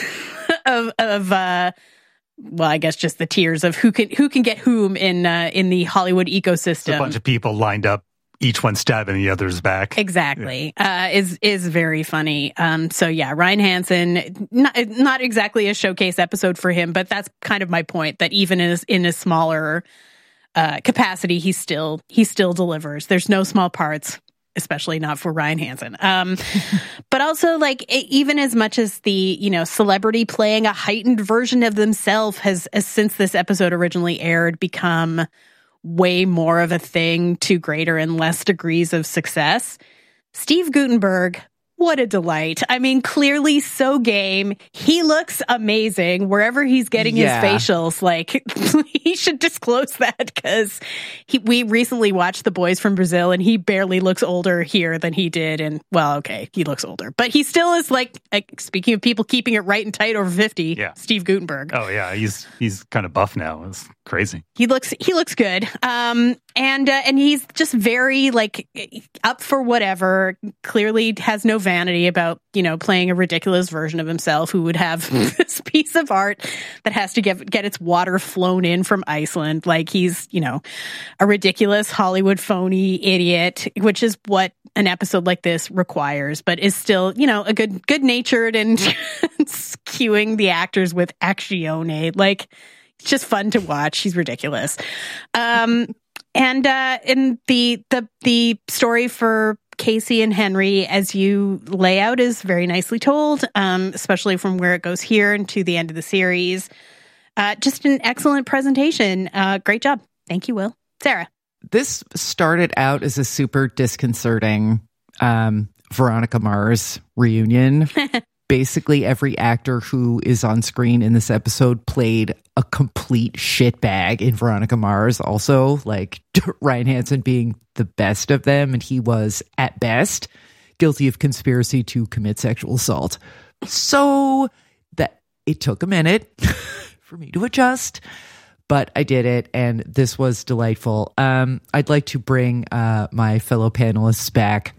of, of, uh, well, I guess just the tiers of who can who can get whom in uh, in the Hollywood ecosystem. It's a bunch of people lined up, each one stabbing the other's back. Exactly, yeah. uh, is is very funny. Um, so yeah, Ryan Hansen, not not exactly a showcase episode for him, but that's kind of my point. That even in a, in a smaller uh, capacity, he still he still delivers. There's no small parts. Especially not for Ryan Hansen. Um, but also, like, it, even as much as the, you know, celebrity playing a heightened version of themselves has, has, since this episode originally aired, become way more of a thing to greater and less degrees of success. Steve Guttenberg, what a delight. I mean, clearly so game. He looks amazing wherever he's getting Yeah. his facials. Like, he should disclose that because we recently watched The Boys from Brazil and he barely looks older here than he did. And, well, okay, he looks older. But he still is like, like speaking of people keeping it right and tight over fifty, Yeah. Steve Guttenberg. Oh yeah, he's he's kind of buff now. It's crazy. He looks he looks good, um, and uh, and he's just very like up for whatever. Clearly has no vanity about, you know, playing a ridiculous version of himself who would have this piece of art that has to get, get its water flown in from Iceland. Like he's, you know, a ridiculous Hollywood phony idiot, which is what an episode like this requires, but is still, you know, a good, good natured and skewing the actors with actione. Like, it's just fun to watch. He's ridiculous. Um, and, uh, in the, the, the story for Casey and Henry, as you lay out, is very nicely told, um, especially from where it goes here and to the end of the series. Uh, just an excellent presentation. Uh, great job. Thank you, Will. Sarah. This started out as a super disconcerting um, Veronica Mars reunion. Basically, every actor who is on screen in this episode played a complete shitbag in Veronica Mars. Also, like Ryan Hansen being the best of them, and he was, at best, guilty of conspiracy to commit sexual assault. So that it took a minute for me to adjust, but I did it, and this was delightful. Um, I'd like to bring uh, my fellow panelists back,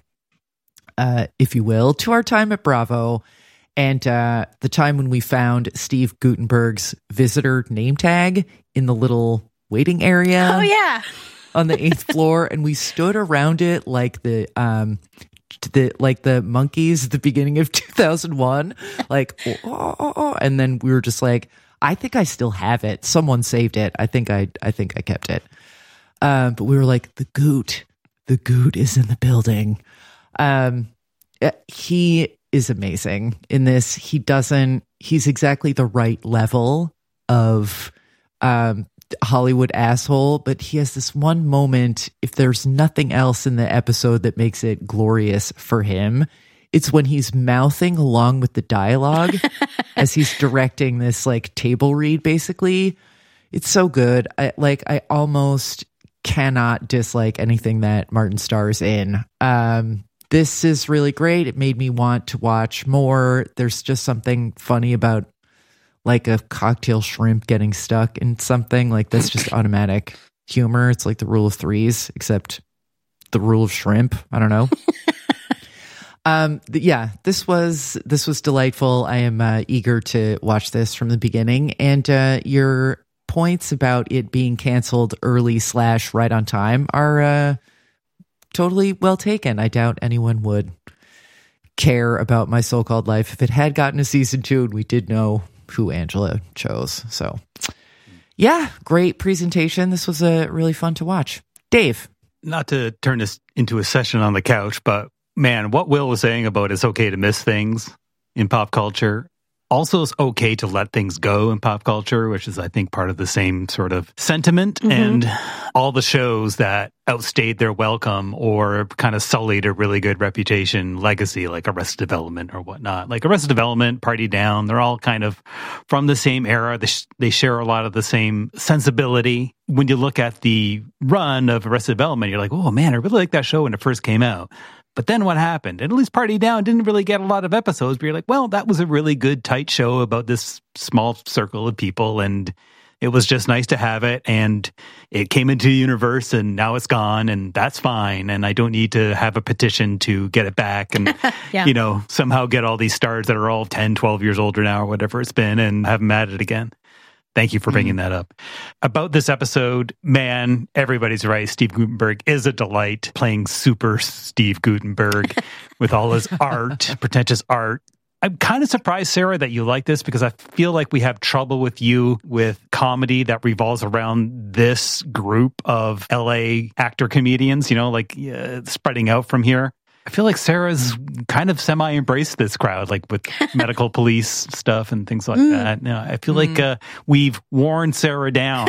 uh, if you will, to our time at Bravo. And uh, the time when we found Steve Guttenberg's visitor name tag in the little waiting area. Oh, yeah. On the eighth floor. And we stood around it like the um, the like the monkeys at the beginning of two thousand one. Like, oh, oh, oh. And then we were just like, I think I still have it. Someone saved it. I think I, I think I kept it. Um, but we were like, the Goot. The Goot is in the building. Um, he... is amazing in this. He doesn't, he's exactly the right level of um, Hollywood asshole, but he has this one moment, if there's nothing else in the episode that makes it glorious for him, it's when he's mouthing along with the dialogue as he's directing this like table read, basically. It's so good. I like, I almost cannot dislike anything that Martin stars in. Um, This is really great. It made me want to watch more. There's just something funny about like a cocktail shrimp getting stuck in something. Like that's just automatic humor. It's like the rule of threes, except the rule of shrimp. I don't know. um, th- yeah, this was this was delightful. I am uh, eager to watch this from the beginning. And uh, your points about it being canceled early slash right on time are uh, totally well taken. I doubt anyone would care about My So-Called Life if it had gotten a season two and we did know who Angela chose. So yeah, great presentation. This was a uh, really fun to watch. Dave. Not to turn this into a session on the couch, but man, what Will was saying about it's okay to miss things in pop culture. Also, it's okay to let things go in pop culture, which is, I think, part of the same sort of sentiment. Mm-hmm. And all the shows that outstayed their welcome or kind of sullied a really good reputation, legacy, like Arrested Development or whatnot. Like Arrested Development, Party Down, they're all kind of from the same era. They, sh- they share a lot of the same sensibility. When you look at the run of Arrested Development, you're like, oh, man, I really liked that show when it first came out. But then what happened? And at least Party Down didn't really get a lot of episodes, but you're like, well, that was a really good, tight show about this small circle of people, and it was just nice to have it, and it came into the universe, and now it's gone, and that's fine, and I don't need to have a petition to get it back and, yeah. you know, somehow get all these stars that are all ten, twelve years older now or whatever it's been and have them at it again. Thank you for bringing that up. About this episode, man, everybody's right. Steve Guttenberg is a delight, playing super Steve Guttenberg with all his art, pretentious art. I'm kind of surprised, Sarah, that you like this because I feel like we have trouble with you with comedy that revolves around this group of L A actor comedians, you know, like uh, spreading out from here. I feel like Sarah's kind of semi-embraced this crowd, like with medical police stuff and things like mm. that. No, I feel mm. like uh, we've worn Sarah down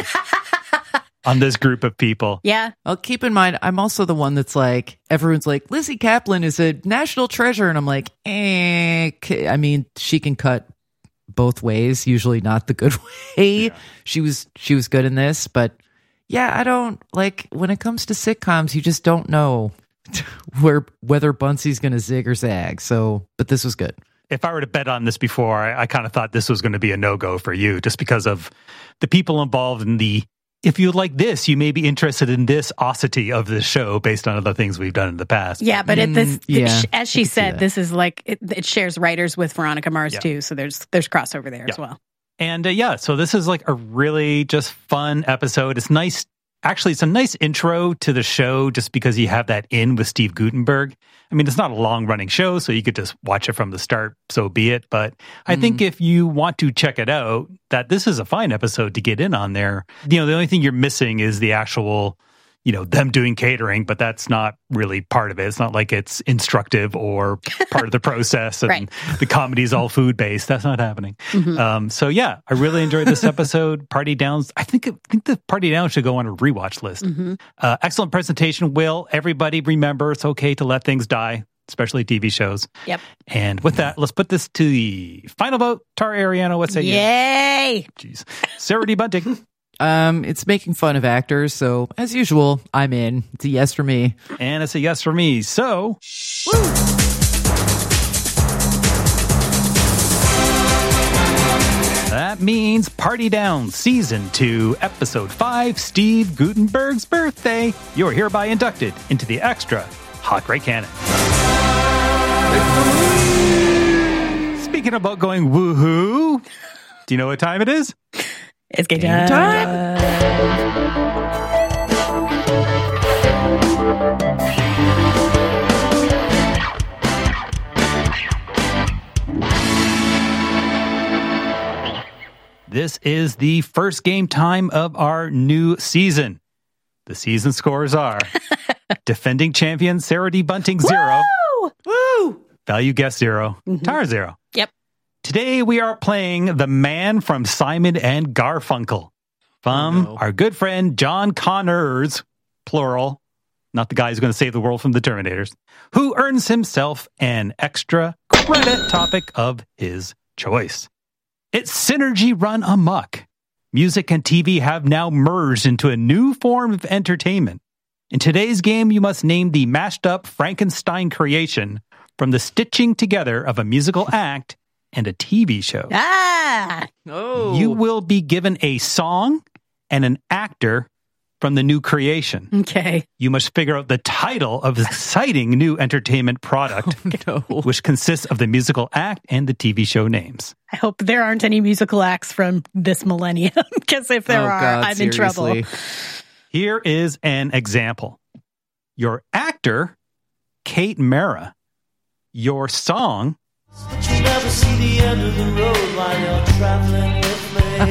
on this group of people. Yeah. Well, keep in mind, I'm also the one that's like, everyone's like, Lizzie Kaplan is a national treasure. And I'm like, eh. I mean, she can cut both ways, usually not the good way. Yeah. She was, she was good in this, but yeah, I don't like when it comes to sitcoms, you just don't know where whether Buncey's going to zig or zag. So, but this was good. If I were to bet on this before, I, I kind of thought this was going to be a no-go for you just because of the people involved in the if you like this, you may be interested in this osity of this show based on other things we've done in the past. Yeah, but it, this, Mm, yeah, as she said, this is like it, it shares writers with Veronica Mars Yeah. too. So there's there's crossover there as Yeah. well. And uh, yeah, so this is like a really just fun episode. It's nice. Actually, it's a nice intro to the show just because you have that in with Steve Guttenberg. I mean, it's not a long running show, so you could just watch it from the start, so be it. But I Mm. think if you want to check it out, that this is a fine episode to get in on there. You know, the only thing you're missing is the actual, you know, them doing catering, but that's not really part of it. It's not like it's instructive or part of the process and Right. the comedy is all food based. That's not happening. Mhm. Um, so yeah, I really enjoyed this episode. Party Downs. I think I think the Party Down should go on a rewatch list. Mhm. Uh, excellent presentation, Will. Everybody remember it's okay to let things die, especially T V shows. Yep. And with that, let's put this to the final vote. Tara Ariano, what say you? Yay! Jeez. Sarah D. Bunting. Um, it's making fun of actors, so as usual, I'm in. It's a yes for me. And it's a yes for me. So, that means Party Down Season two, Episode five, Steve Guttenberg's birthday. You're hereby inducted into the extra Hot Great Canon. Speaking about going woohoo, do you know what time it is? It's game Game time. This is the first game time of our new season. The season scores are defending champion Sarah D. Bunting zero, Woo! Woo! value guess 0 Tara zero. Yep. Today we are playing the man from Simon and Garfunkel from Oh, no. our good friend John Connors, plural, not the guy who's going to save the world from the Terminators, who earns himself an extra credit topic of his choice. It's synergy run amok. Music and T V have now merged into a new form of entertainment. In today's game, you must name the mashed up Frankenstein creation from the stitching together of a musical act and a T V show. Ah! Oh. You will be given a song and an actor from the new creation. Okay. You must figure out the title of this exciting new entertainment product, No. which consists of the musical act and the T V show names. I hope there aren't any musical acts from this millennium, because if there Oh, are, God, I'm in trouble. seriously. Here is an example. Your actor, Kate Mara. Your song, But you never see the end of the road while you're traveling with me.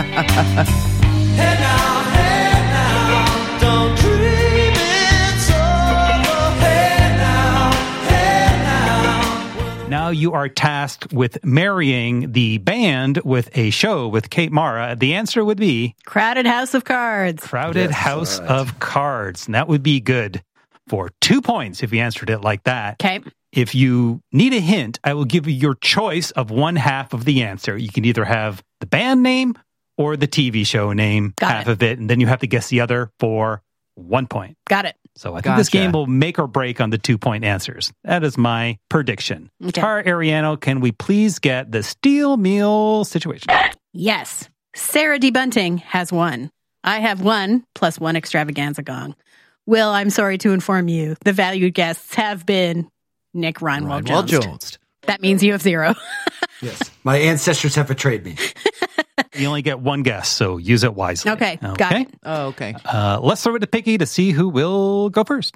Hey now, hey now, don't dream it's over. Hey now, hey now. now you are tasked with marrying the band with a show with Kate Mara. The answer would be Crowded House of Cards. Crowded Yes, House all right. of Cards. And that would be good for two points if you answered it like that. Okay. If you need a hint, I will give you your choice of one half of the answer. You can either have the band name or the T V show name, Got half it. of it, and then you have to guess the other for one point. Got it. So I think this Gotcha. game will make or break on the two-point answers. That is my prediction. Okay. Tara Ariano, can we please get the steel meal situation? Yes. Sarah D. Bunting has one. I have one plus one extravaganza gong. Will, I'm sorry to inform you, the valued guests have been Nick Reinwald Reinwald Jones. Jones. That means you have zero. Yes. My ancestors have betrayed me. You only get one guess, so use it wisely. Okay, got it. Oh, okay. Uh, let's throw it to Picky to see who will go first.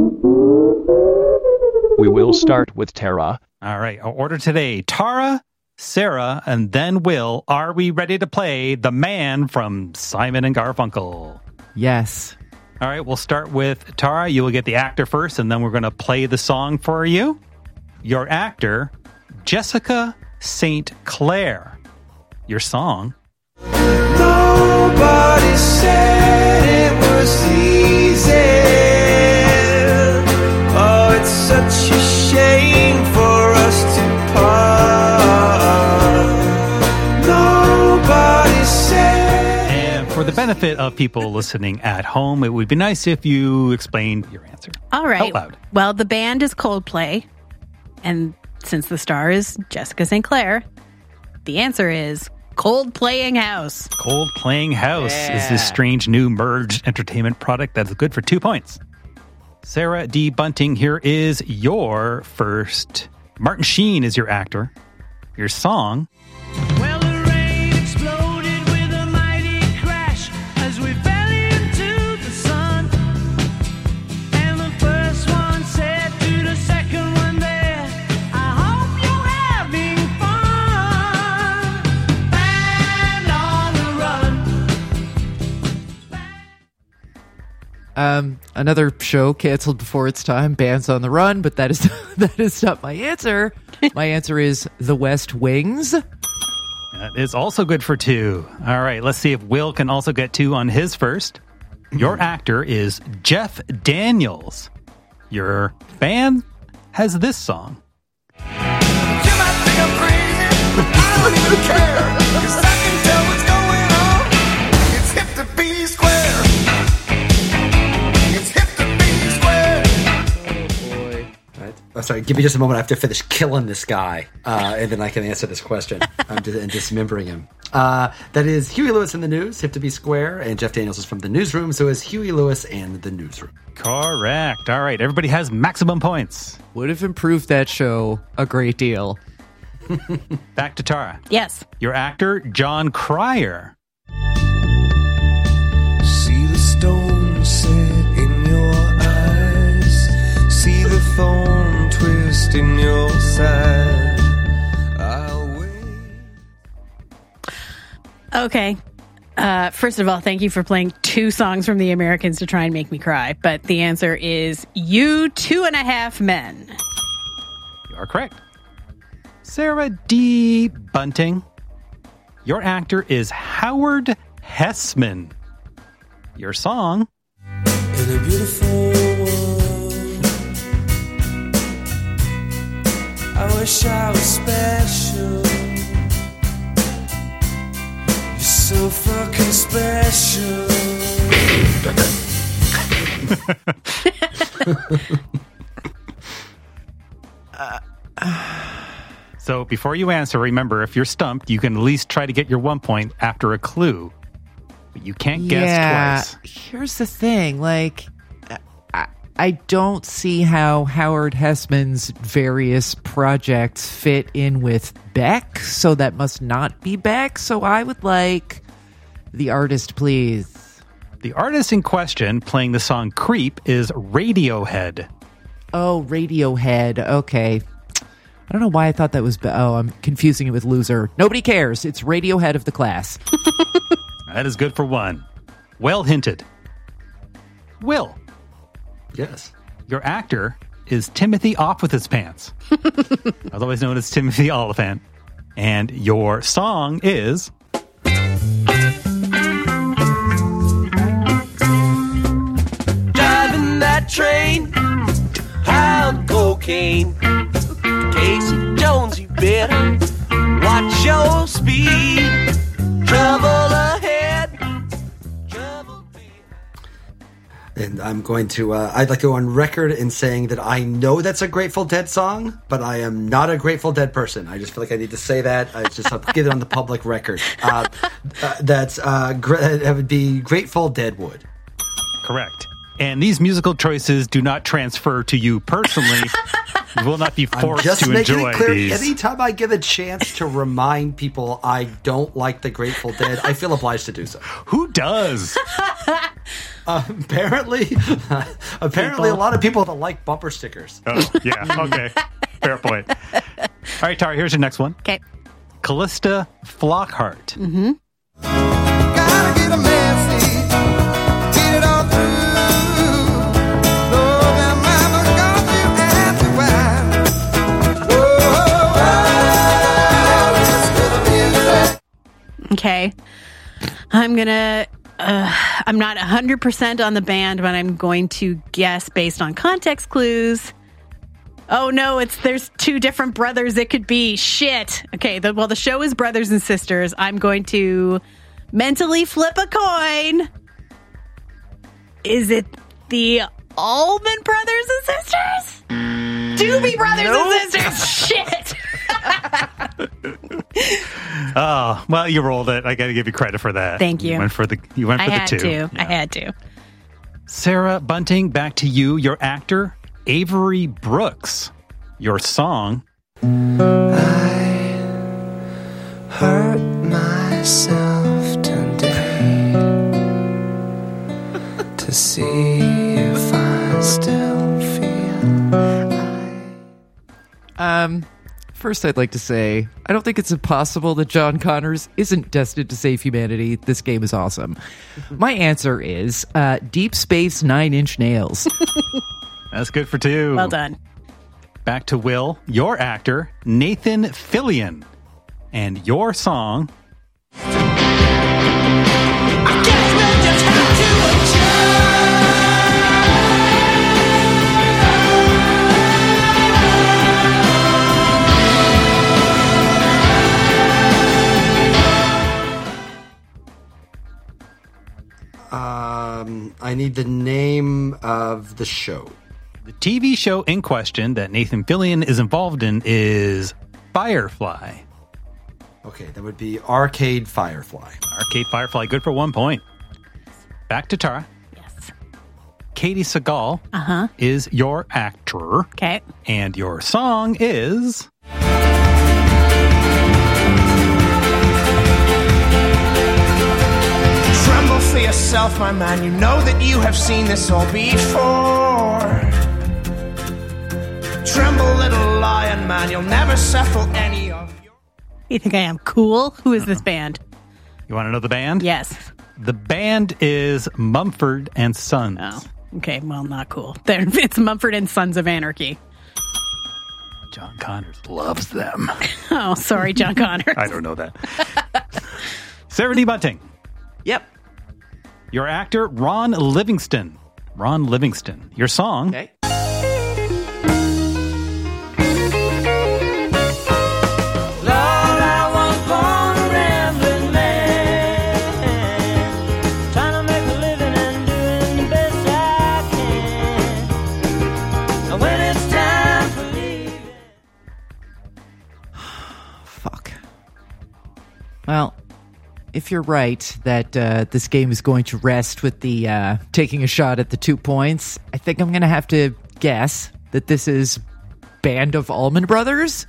We will start with Tara. All right. Our order today, Tara, Sarah, and then Will. Are we ready to play the man from Simon and Garfunkel? Yes. All right. We'll start with Tara. You will get the actor first, and then we're going to play the song for you. Your actor, Jessica Saint Clair. Your song, Nobody said it was easy. Oh, it's such a shame for us to part. Nobody said. and for the benefit of people listening at home, it would be nice if you explained your answer. All right. Out loud. Well, the band is Coldplay. And since the star is Jessica Saint Clair, the answer is Cold Playing House. Cold Playing House Yeah. is this strange new merged entertainment product that's good for two points. Sarah D. Bunting, here is your first. Martin Sheen is your actor. Your song. Well, the rain exploded with a mighty crash as we fell into the sun. And the first one said to the second one there, I hope you're having fun. Band on the run. Um, another show canceled before its time, Bands on the Run, but that is that is not my answer. My answer is The West Wings. That is also good for two. All right, let's see if Will can also get two on his first. Your actor is Jeff Daniels. Your band has this song. I don't even care, 'cause I can tell what's going on. It's hip to be square. It's hip to be square. Right. Oh, sorry, give me just a moment. I have to finish killing this guy, uh, and then I can answer this question. I'm just, and dismembering him. Uh, that is Huey Lewis in the News, Hip to Be Square, and Jeff Daniels is from The Newsroom, so is Huey Lewis and The Newsroom. Correct. All right, everybody has maximum points. Would have improved that show a great deal. Back to Tara. Yes. Your actor, John Cryer. See the stone set in your eyes. See the thorn twist in your side. I'll wait. Okay. Uh, first of all, thank you for playing two songs from The Americans to try and make me cry. But the answer is You Two and a Half Men. You are correct. Sarah D. Bunting. Your actor is Howard Hessman. Your song. In a beautiful world, I wish I was special. You're so fucking special. uh, So before you answer, remember, if you're stumped, you can at least try to get your one point after a clue. But you can't guess yeah, twice. Here's the thing. Like, I, I don't see how Howard Hessman's various projects fit in with Beck, so that must not be Beck. So I would like the artist, please. The artist in question playing the song Creep is Radiohead. Oh, Radiohead. Okay. I don't know why I thought that was... Be- oh, I'm confusing it with Loser. Nobody cares. It's Radiohead of the class. That is good for one. Well hinted. Will. Yes. Your actor is Timothy Off With His Pants. Otherwise known as Timothy Oliphant. And your song is... Driving that train, pound cocaine. Casey Jones, you better watch your speed. Trouble ahead. And I'm going to, uh, I'd like to go on record in saying that I know that's a Grateful Dead song, but I am not a Grateful Dead person. I just feel like I need to say that. I just have to get it on the public record. Uh, uh, that's, uh, gra- that would be Grateful Deadwood. Correct. And these musical choices do not transfer to you personally. You will not be forced I'm just to making enjoy it clear, these. anytime I get a chance to remind people I don't like the Grateful Dead, I feel obliged to do so. Who does? Uh, apparently, uh, apparently, a lot of people that like bumper stickers. Oh, yeah. Okay. Fair point. All right, Tara, here's your next one. Okay. Callista Flockhart. Mm-hmm. Gotta get a message. Get it all through. No, that mama got you happy wild. Whoa, Okay. I'm going to... Uh, I'm not one hundred percent on the band, but I'm going to guess based on context clues. Oh, no, it's there's two different brothers it could be. Shit. Okay, the, well, the show is Brothers and Sisters. I'm going to mentally flip a coin. Is it the Allman Brothers and Sisters? Doobie Brothers Nope. and Sisters. Shit. Oh, well, you rolled it. I got to give you credit for that. Thank you. You went for the, you went I for had the two. to. I had to. Sarah Bunting, back to you. Your actor, Avery Brooks. Your song. I hurt myself today to see if I still feel. Um, first, I'd like to say I don't think it's impossible that John Connors isn't destined to save humanity. This game is awesome. My answer is uh, Deep Space Nine Inch Nails. That's good for two. Well done. Back to Will, your actor, Nathan Fillion. And your song. Um, I need the name of the show. The T V show in question that Nathan Fillion is involved in is Firefly. Okay, that would be Arcade Firefly. Arcade Firefly, good for one point. Back to Tara. Yes. Katie Seagal Uh-huh. is your actor. Okay. And your song is... Tremble for yourself, my man. You know that you have seen this all before. Tremble, little lion man. You'll never settle any of your. You think I am cool? Who is this band? You want to know the band? Yes. The band is Mumford and Sons. Oh, okay. Well, not cool. They're, it's Mumford and Sons of Anarchy. John Connors loves them. Oh, sorry, John Connors. I don't know that. Sarah D. Bunting. Yep. Your actor, Ron Livingston. Ron Livingston. Your song. Okay. Well, if you're right that uh, this game is going to rest with the uh, taking a shot at the two points, I think I'm going to have to guess that this is Band of Allman Brothers.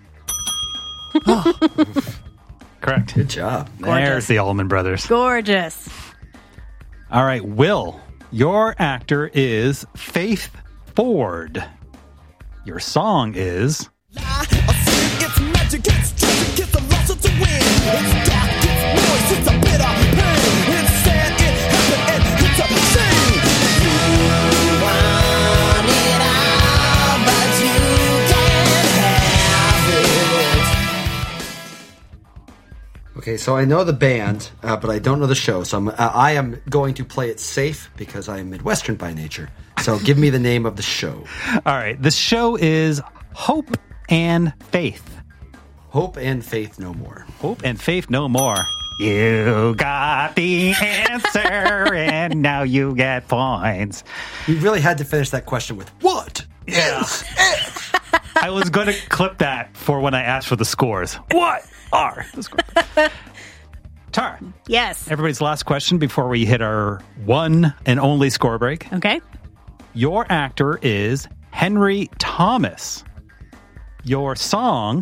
Oh. Correct. Good job. There's the Allman Brothers. Gorgeous. All right, Will, your actor is Faith Ford. Your song is... It's magic, it's tragic, it's a loss, it's a win. It's dark, it's noise, it's a bitter pain. It's sad, it happened, and it's a shame. You want it all, but you can't have it. Okay, so I know the band, uh, but I don't know the show. So I'm, uh, I am going to play it safe because I am Midwestern by nature. So give me the name of the show. All right, the show is Hope and Faith. Hope and Faith No More. Hope and Faith No More. You got the answer, and now you get points. You really had to finish that question with, what? Yes. I was going to clip that for when I asked for the scores. What are the scores? Tara. Yes. Everybody's last question before we hit our one and only score break. Okay. Your actor is Henry Thomas. Your song...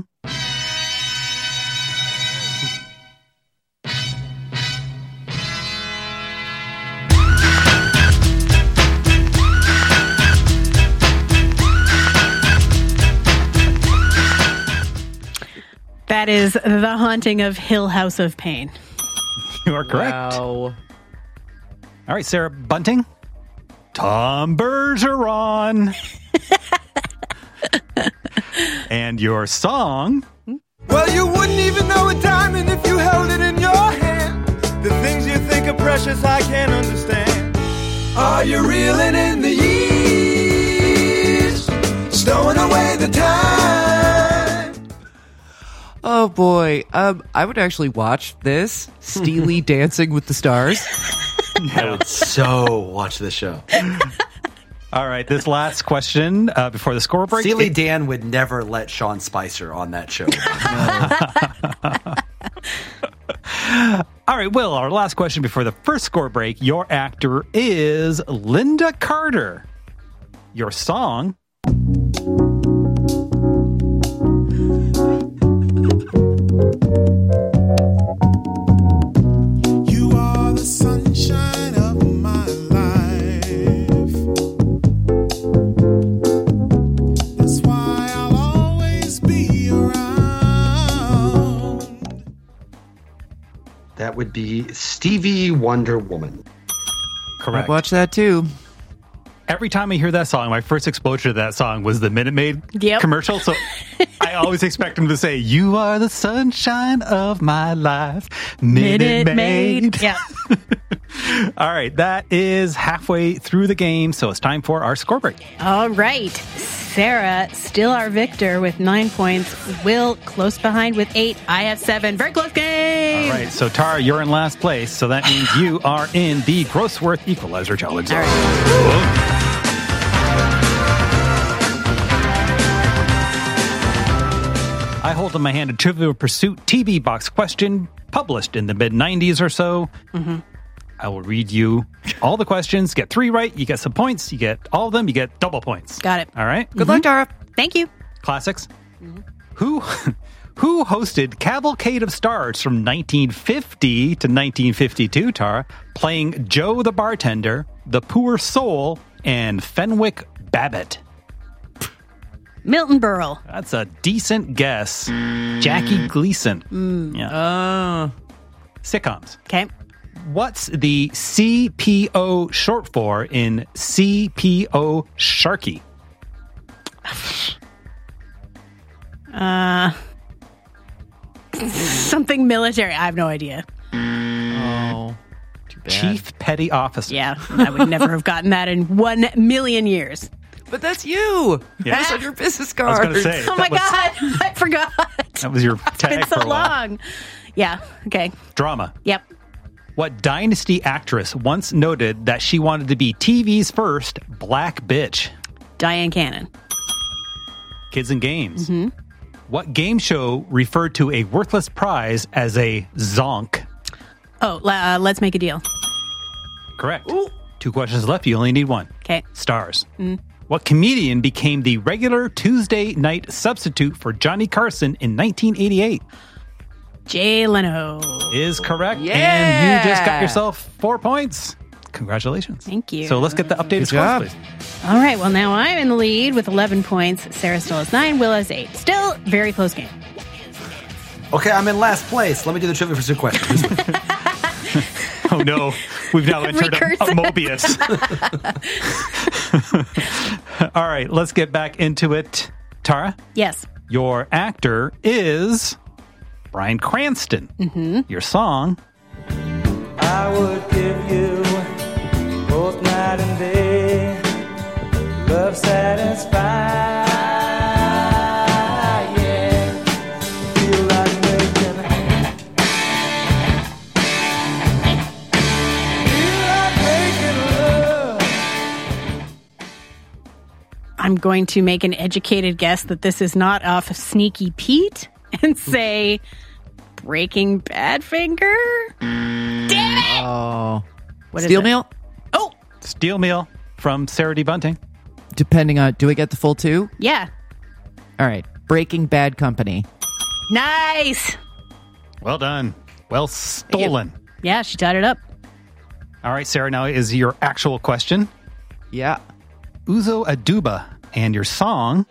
That is The Haunting of Hill House of Pain. You are correct. Wow. All right, Sarah Bunting. Tom Bergeron. And your song... Well, you wouldn't even know a diamond if you held it in your hand. The things you think are precious, I can't understand. Are you reeling in the years? Stowing away the time? Oh boy, um, I would actually watch this Steely Dancing with the Stars. I would so watch this show. All right, this last question uh, before the score break. Steely it, Dan would never let Sean Spicer on that show. All right, Will, our last question before the first score break. Your actor is Linda Carter. Your song... You are the sunshine of my life. That's why I'll always be around. That would be Stevie Wonder Woman. Correct. I'd watch that too. Every time I hear that song, my first exposure to that song was the Minute Maid Yep. commercial. So I always expect him to say, "You are the sunshine of my life, Minute, Minute Maid." Maid. Yeah. All right, that is halfway through the game, so it's time for our score break. All right. Sarah, still our victor with nine points. Will, close behind with eight. I have seven. Very close game. All right, so Tara, you're in last place, so that means you are in the Grossworth Equalizer Challenge. All right. I hold in my hand a Trivial Pursuit T V box question published in the mid nineties or so. Mm-hmm. I will read you all the questions. Get three right, you get some points. You get all of them, you get double points. Got it. All right? Good luck, Tara. Thank you. Classics. Who who hosted Cavalcade of Stars from nineteen fifty to nineteen fifty-two, Tara, playing Joe the Bartender, the Poor Soul, and Fenwick Babbitt? Milton Berle. That's a decent guess. Jackie Gleason. Mm. Yeah. Uh, Sitcoms. Okay. What's the C P O short for in C P O Sharky? Uh, something military. I have no idea. oh, too bad. Chief Petty Officer. Yeah, I would never have gotten that in one million years. But that's you. Yeah. That's on your business I was card. going to say. Oh my that was- God, I forgot. That was your It's tag been so for a while. long. Yeah, okay. Drama. Yep. What Dynasty actress once noted that she wanted to be T V's first black bitch? Diane Cannon. Kids and Games. Mm-hmm. What game show referred to a worthless prize as a zonk? Oh, uh, let's make a deal. Correct. Two questions left. You only need one. Okay. Stars. Mm. What comedian became the regular Tuesday night substitute for Johnny Carson in nineteen eighty-eight? Jay Leno. Is correct. Yeah. And you just got yourself four points. Congratulations. Thank you. So let's get the updated Good scores, job. please. All right, well, now I'm in the lead with eleven points. Sarah still has nine. Will has eight. Still, very close game. Okay, I'm in last place. Let me do the Trivial Pursuit question. This way. Oh no, we've now entered a, a Recursive. Mobius. All right, let's get back into it. Tara, Yes. your actor is Bryan Cranston. Mm-hmm. Your song, I would give you both night and day. Love satisfied, yeah. Feel like making, feel like making love. I'm going to make an educated guess that this is not off of Sneaky Pete and say Breaking Badfinger. Damn it! Oh. What is Steel it? Meal? Oh, Steel Meal from Sarah D. Bunting. Depending on, do I get the full two? yeah. All right. Breaking Bad Company. Nice. Well done. Well stolen. Yeah, she tied it up. All right, Sarah, now is your actual question. Yeah. Uzo Aduba and your song,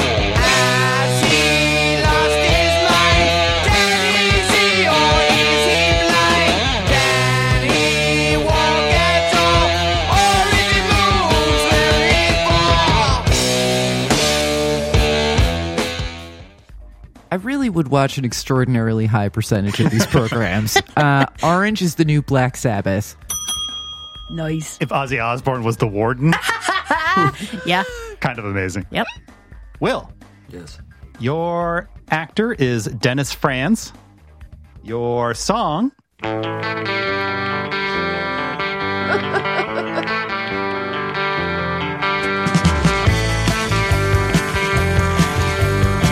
I really would watch an extraordinarily high percentage of these programs. uh, Orange is the new Black Sabbath. Nice. if Ozzy Osbourne was the warden. Yeah. Kind of amazing. Yep. Will, Yes. your actor is Dennis Franz. Your song,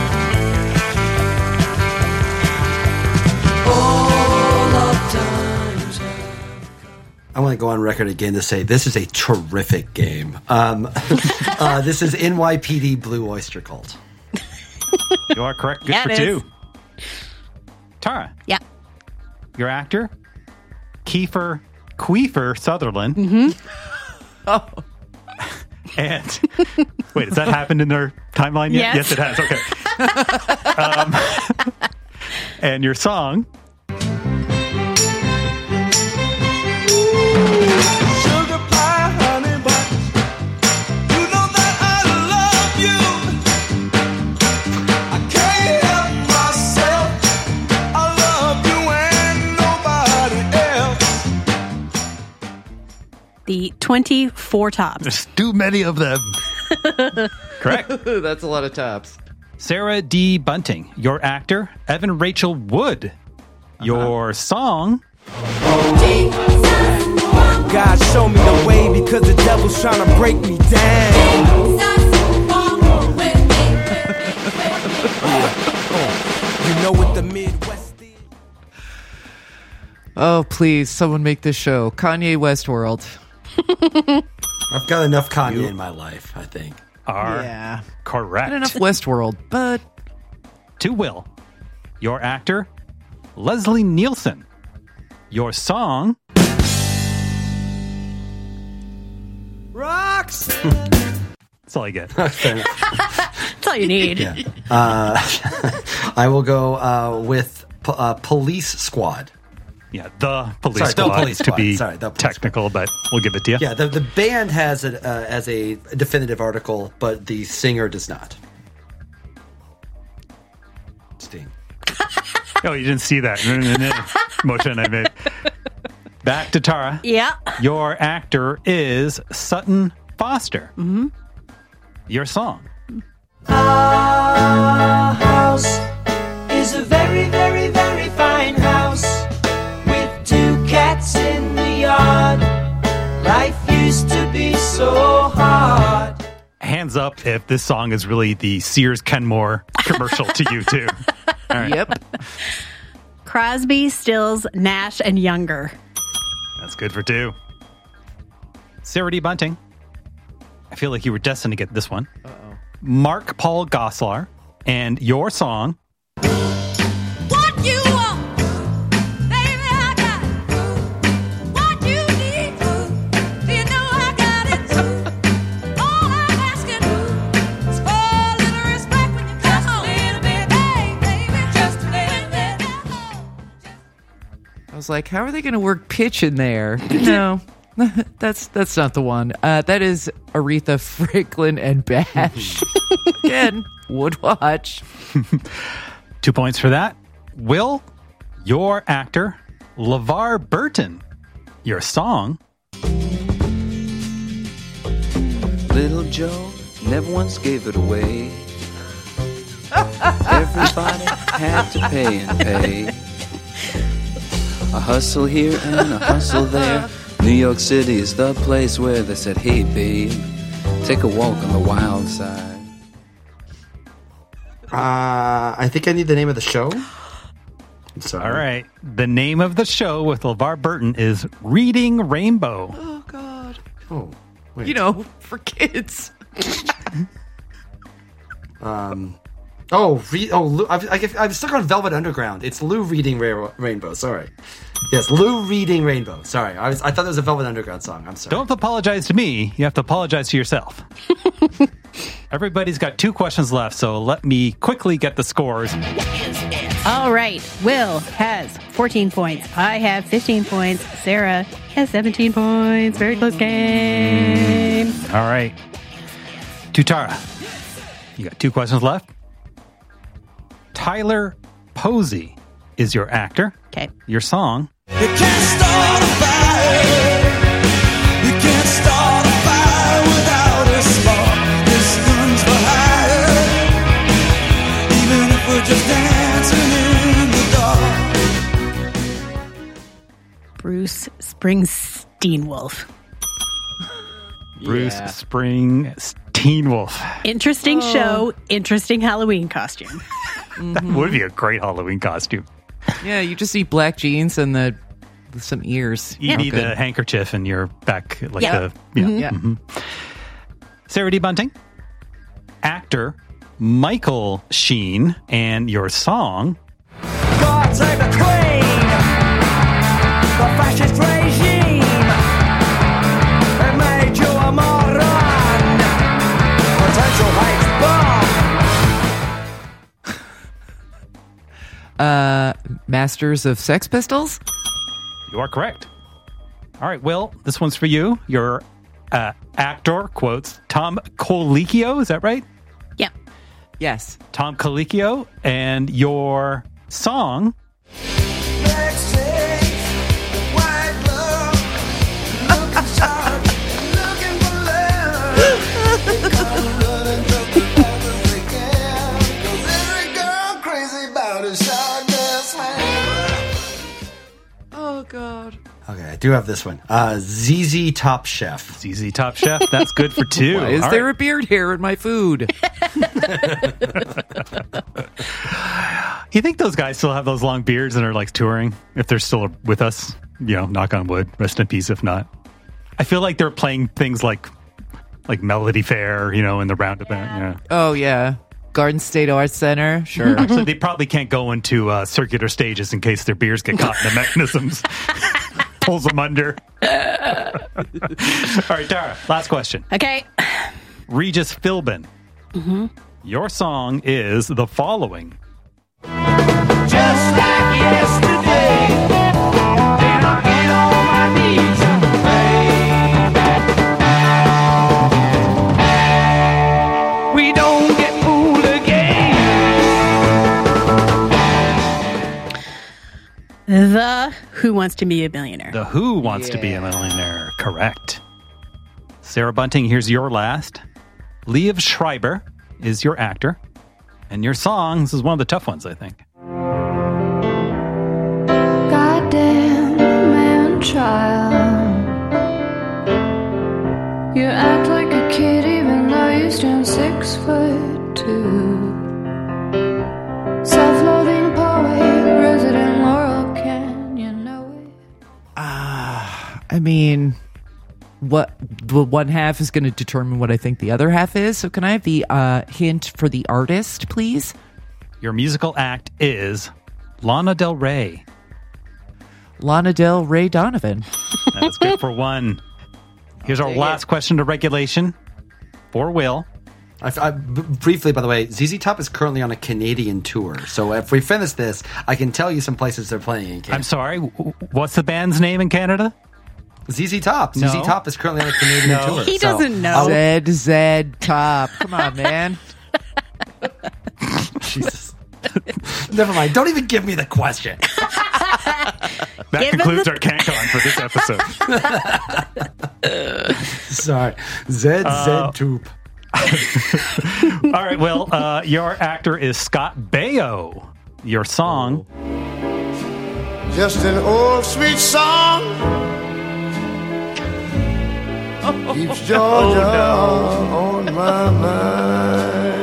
All of time. on record again to say this is a terrific game. Um, uh, this is N Y P D Blue Oyster Cult. You are correct. Good Yeah, for it two. is. Tara, Yeah. your actor, Kiefer Queefer Sutherland. Mm-hmm. Oh. And wait, has that happened in their timeline yet? Yes. Yes, it has. Okay. um, and your song. Sugar pie, honey buns. You know that I love you. I can't help myself. I love you and nobody else. The twenty-four tops. There's too many of them. Correct. That's a lot of tops. Sarah D. Bunting, your actor, Evan Rachel Wood, your song. God show me the way because the devil's trying to break me down. You know what the Midwest is? Oh, please, someone make this show. Kanye Westworld. I've got enough Kanye in my life, I think. Are Yeah. correct. Not enough Westworld, but To Will, your actor, Leslie Nielsen, your song. Rocks. That's all I get. Fair enough. That's all you need. Yeah. Uh, I will go uh, with po- uh, Police Squad. Yeah, the police Sorry, the squad police to squad. be Sorry, the police technical, but we'll give it to you. Yeah, the, the band has it uh, as a definitive article, but the singer does not. Sting. Oh, you didn't see that motion I made. Back to Tara. Yeah. Your actor is Sutton Foster. Mm-hmm. Your song. Our house is a very, very, very fine house with two cats in the yard. Life used to be so hard. Hands up if this song is really the Sears Kenmore commercial to you, too. All right. Yep. Crosby, Stills, Nash, and Younger. That's good for two. Sarah D. Bunting. I feel like you were destined to get this one. Uh-oh. Mark Paul Gosselaar and your song. What you want, baby, I got it. What you need, you know I got it. All I'm asking is for a little respect when you come home. Just a little bit, hey, baby, just a little bit. I was like, how are they going to work pitch in there? No, that's that's not the one. Uh, that is Aretha Franklin and Bash. Again, would watch. Two points for that. Will, your actor, LeVar Burton, your song. Little Joe never once gave it away. Everybody had to pay and pay. A hustle here and a hustle there. New York City is the place where they said, hey babe, take a walk on the wild side. Uh, I think I need the name of the show. I'm sorry. All right. The name of the show with LeVar Burton is Reading Rainbow. Oh, God. Oh, wait. You know, for kids. Um. Oh, re- oh, Lou, I've, I, I'm stuck on Velvet Underground. It's Lou Reading Ra- Rainbow. Sorry. Yes, Lou Reading Rainbow. Sorry, I was. I thought it was a Velvet Underground song. I'm sorry. Don't apologize to me. You have to apologize to yourself. Everybody's got two questions left, so let me quickly get the scores. All right. Will has fourteen points. I have fifteen points. Sarah has seventeen points. Very close game. All right. To Tara. You got two questions left. Tyler Posey is your actor. Okay. Your song. You can't start a fire. You can't start a fire without a spark. This gun's for hire. Even if we're just dancing in the dark. Bruce Springsteen Wolf. Bruce Yeah. Springsteen Wolf. Interesting Oh. show. Interesting Halloween costume. That would be a great Halloween costume. Yeah, you just see black jeans and the with some ears. You Oh, need good. the handkerchief in your back, like Yeah. the yeah. Mhm. Yeah. mhm. Sarah D. Bunting, actor Michael Sheen, and your song. God save the Queen, the fascist regime. It made you a moron. Potential hate bomb. Uh, Masters of Sex Pistols? You are correct. All right, Will, this one's for you. Your uh, actor, quotes, Tom Colicchio, is that right? Yep. Yes. Tom Colicchio, and your song. Oh, God. Okay, I do have this one. Uh, Z Z Top Chef. Z Z Top Chef. That's good for two. Why is All there right. a beard hair in my food? You think those guys still have those long beards and are like touring? If they're still with us, you know, knock on wood, rest in peace. If not, I feel like they're playing things like like Melody Fair, you know, in the roundabout. Yeah. Oh, yeah. Garden State Arts Center. Sure. Actually, they probably can't go into uh, circular stages in case their beers get caught in the mechanisms. Pulls them under. All right, Tara, last question. Okay. Regis Philbin. Mm-hmm. Your song is the following. Just like yesterday, then I get on my knees and pray. We don't get fooled again. The Who Wants to Be a Millionaire. The Who Wants to Be a Millionaire. Correct. Sarah Bunting, here's your last. Liev Schreiber is your actor. And your song, this is one of the tough ones, I think. Goddamn man child, you act like a kid even though you stand six foot two. Self-loathing poet, resident Laurel Canyon, know it. I mean, what the one half is going to determine what I think the other half is. So can I have the uh, hint for the artist, please? Your musical act is Lana Del Rey. Lana Del Rey Donovan. That is good for one. Here's our take last question to regulation for Will. I, I, b- briefly, by the way, Z Z Top is currently on a Canadian tour. So if we finish this, I can tell you some places they're playing in Canada. I'm sorry, w- what's the band's name in Canada? Z Z Top. No. Z Z Top is currently on a Canadian No. tour. He So- doesn't know. Zed, Zed, Top. Come on, man. Jesus. Never mind. Don't even give me the question. That Give him concludes the- our CanCon for this episode. Sorry. Zed, Uh, Zed, Toop. All right, Will, uh, your actor is Scott Baio. Your song. Just an old sweet song keeps Georgia on my mind.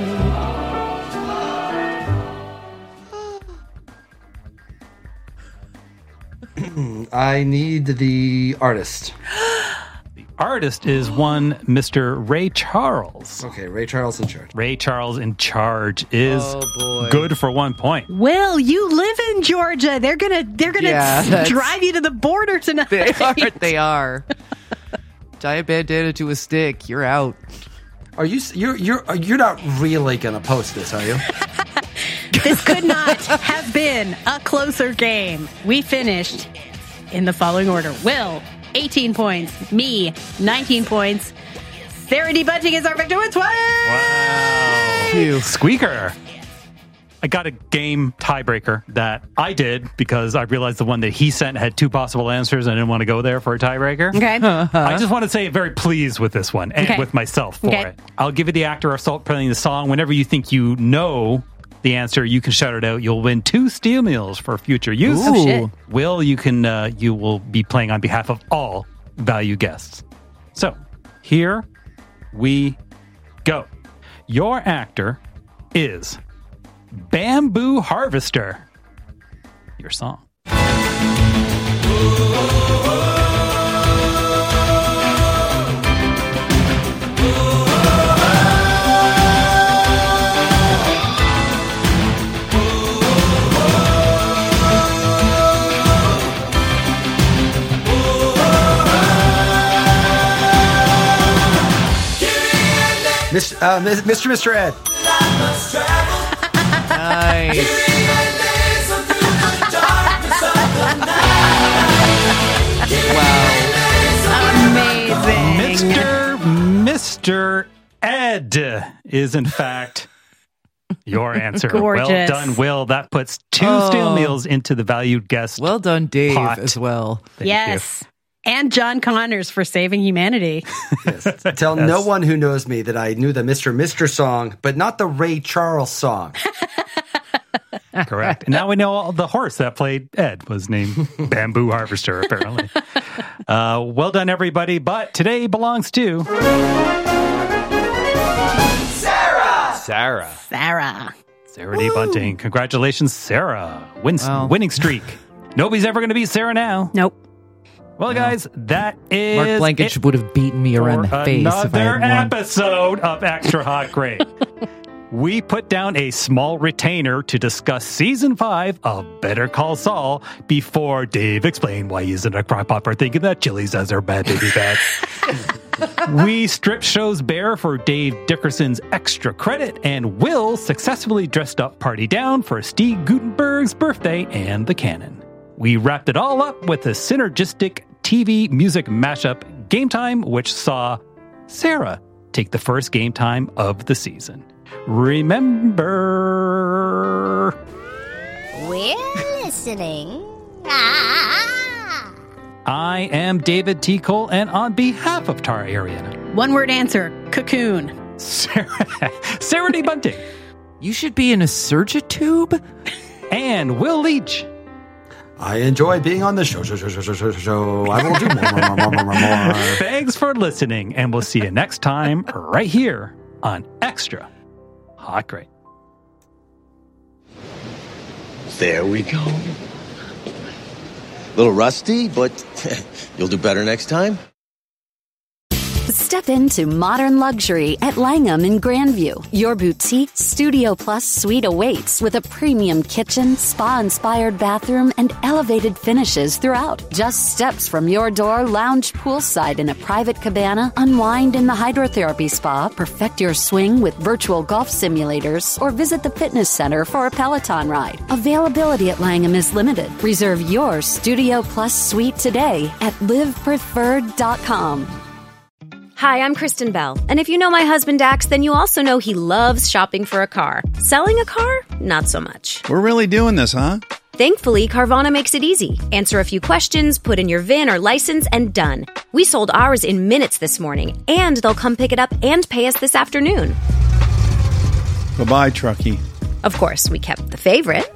I need the artist. Artist is one Mister Ray Charles. Okay, Ray Charles in charge. Ray Charles in charge is Oh, boy. good for one point. Will, you live in Georgia. They're gonna they're gonna Yeah, that's- drive you to the border tonight. They are. They are. Tie a bandana to a stick. You're out. Are you? You're you're you're not really gonna post this, are you? This could not have been a closer game. We finished in the following order. Will, eighteen points. Me, nineteen points. Sarah D. Bunting is our victor with twenty. Wow. Phew. Squeaker. I got a game tiebreaker that I did because I realized the one that he sent had two possible answers. I didn't want to go there for a tiebreaker. Okay. I just want to say very pleased with this one and Okay. with myself for Okay. it. I'll give you the actor or salt playing the song. Whenever you think you know the answer, you can shout it out. You'll win two steel meals for future use. Oh, shit. Will, you can uh, you will be playing on behalf of all value guests. So here we go. Your actor is Bamboo Harvester. Your song. Mister Uh, Mister Mister Ed. Nice. Amazing. Mister Mister Ed is, in fact, your answer. Gorgeous. Well done, Will. That puts two Oh. stale meals into the valued guest. Well done, Dave, pot. as well. Thank Yes. And John Connors for saving humanity. Tell no one who knows me that I knew the Mister Mister song, but not the Ray Charles song. you. Correct. And now we know all the horse that played Ed was named Bamboo Harvester, apparently. Uh, well done, everybody. But today belongs to Sarah. Sarah. Sarah D. Bunting. Congratulations, Sarah. Win- Wow. Winning streak. Nobody's ever going to beat Sarah now. Nope. Well, guys, that is Mark it Blankenship would have beaten me around the for face if I another had won. episode of Extra Hot Great. We put down a small retainer to discuss season five of Better Call Saul before Dave explained why he's in a crop popper thinking that Chili's has their bad baby bats. We stripped shows bare for Dave Dickerson's extra credit, and Will successfully dressed up Party Down for Steve Gutenberg's birthday and the canon. We wrapped it all up with a synergistic T V music mashup, Game Time, which saw Sarah take the first game time of the season. Remember... We're listening. Ah. I am David T. Cole, and on behalf of Tara Ariana, One word answer, cocoon. Sarah, Sarah D. Bunting. You should be in a Surgitube. And Will Leach. I enjoy being on the show, show, show, show, show, show, show. I will do more, more, more, more, more, more. Thanks for listening, and we'll see you next time right here on Extra Hot Great. There we go. Little rusty, but you'll do better next time. Step into modern luxury at Langham in Grandview. Your boutique Studio Plus suite awaits with a premium kitchen, spa-inspired bathroom, and elevated finishes throughout. Just steps from your door, lounge poolside in a private cabana, unwind in the hydrotherapy spa, perfect your swing with virtual golf simulators, or visit the fitness center for a Peloton ride. Availability at Langham is limited. Reserve your Studio Plus suite today at live preferred dot com. Hi, I'm Kristen Bell, and if you know my husband Dax, then you also know he loves shopping for a car. Selling a car? Not so much. We're really doing this, huh? Thankfully, Carvana makes it easy. Answer a few questions, put in your V I N or license, and done. We sold ours in minutes this morning, and they'll come pick it up and pay us this afternoon. Bye-bye, Truckee. Of course, we kept the favorite.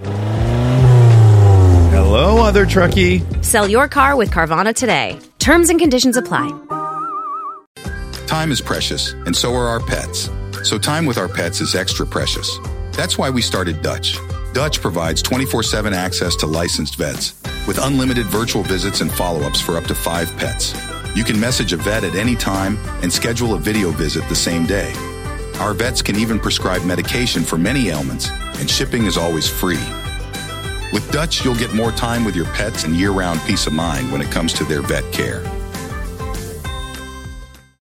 Hello, other Truckee. Sell your car with Carvana today. Terms and conditions apply. Time is precious, and so are our pets. So time with our pets is extra precious. That's why we started Dutch. Dutch provides twenty-four seven access to licensed vets with unlimited virtual visits and follow-ups for up to five pets. You can message a vet at any time and schedule a video visit the same day. Our vets can even prescribe medication for many ailments, and shipping is always free. With Dutch, you'll get more time with your pets and year-round peace of mind when it comes to their vet care.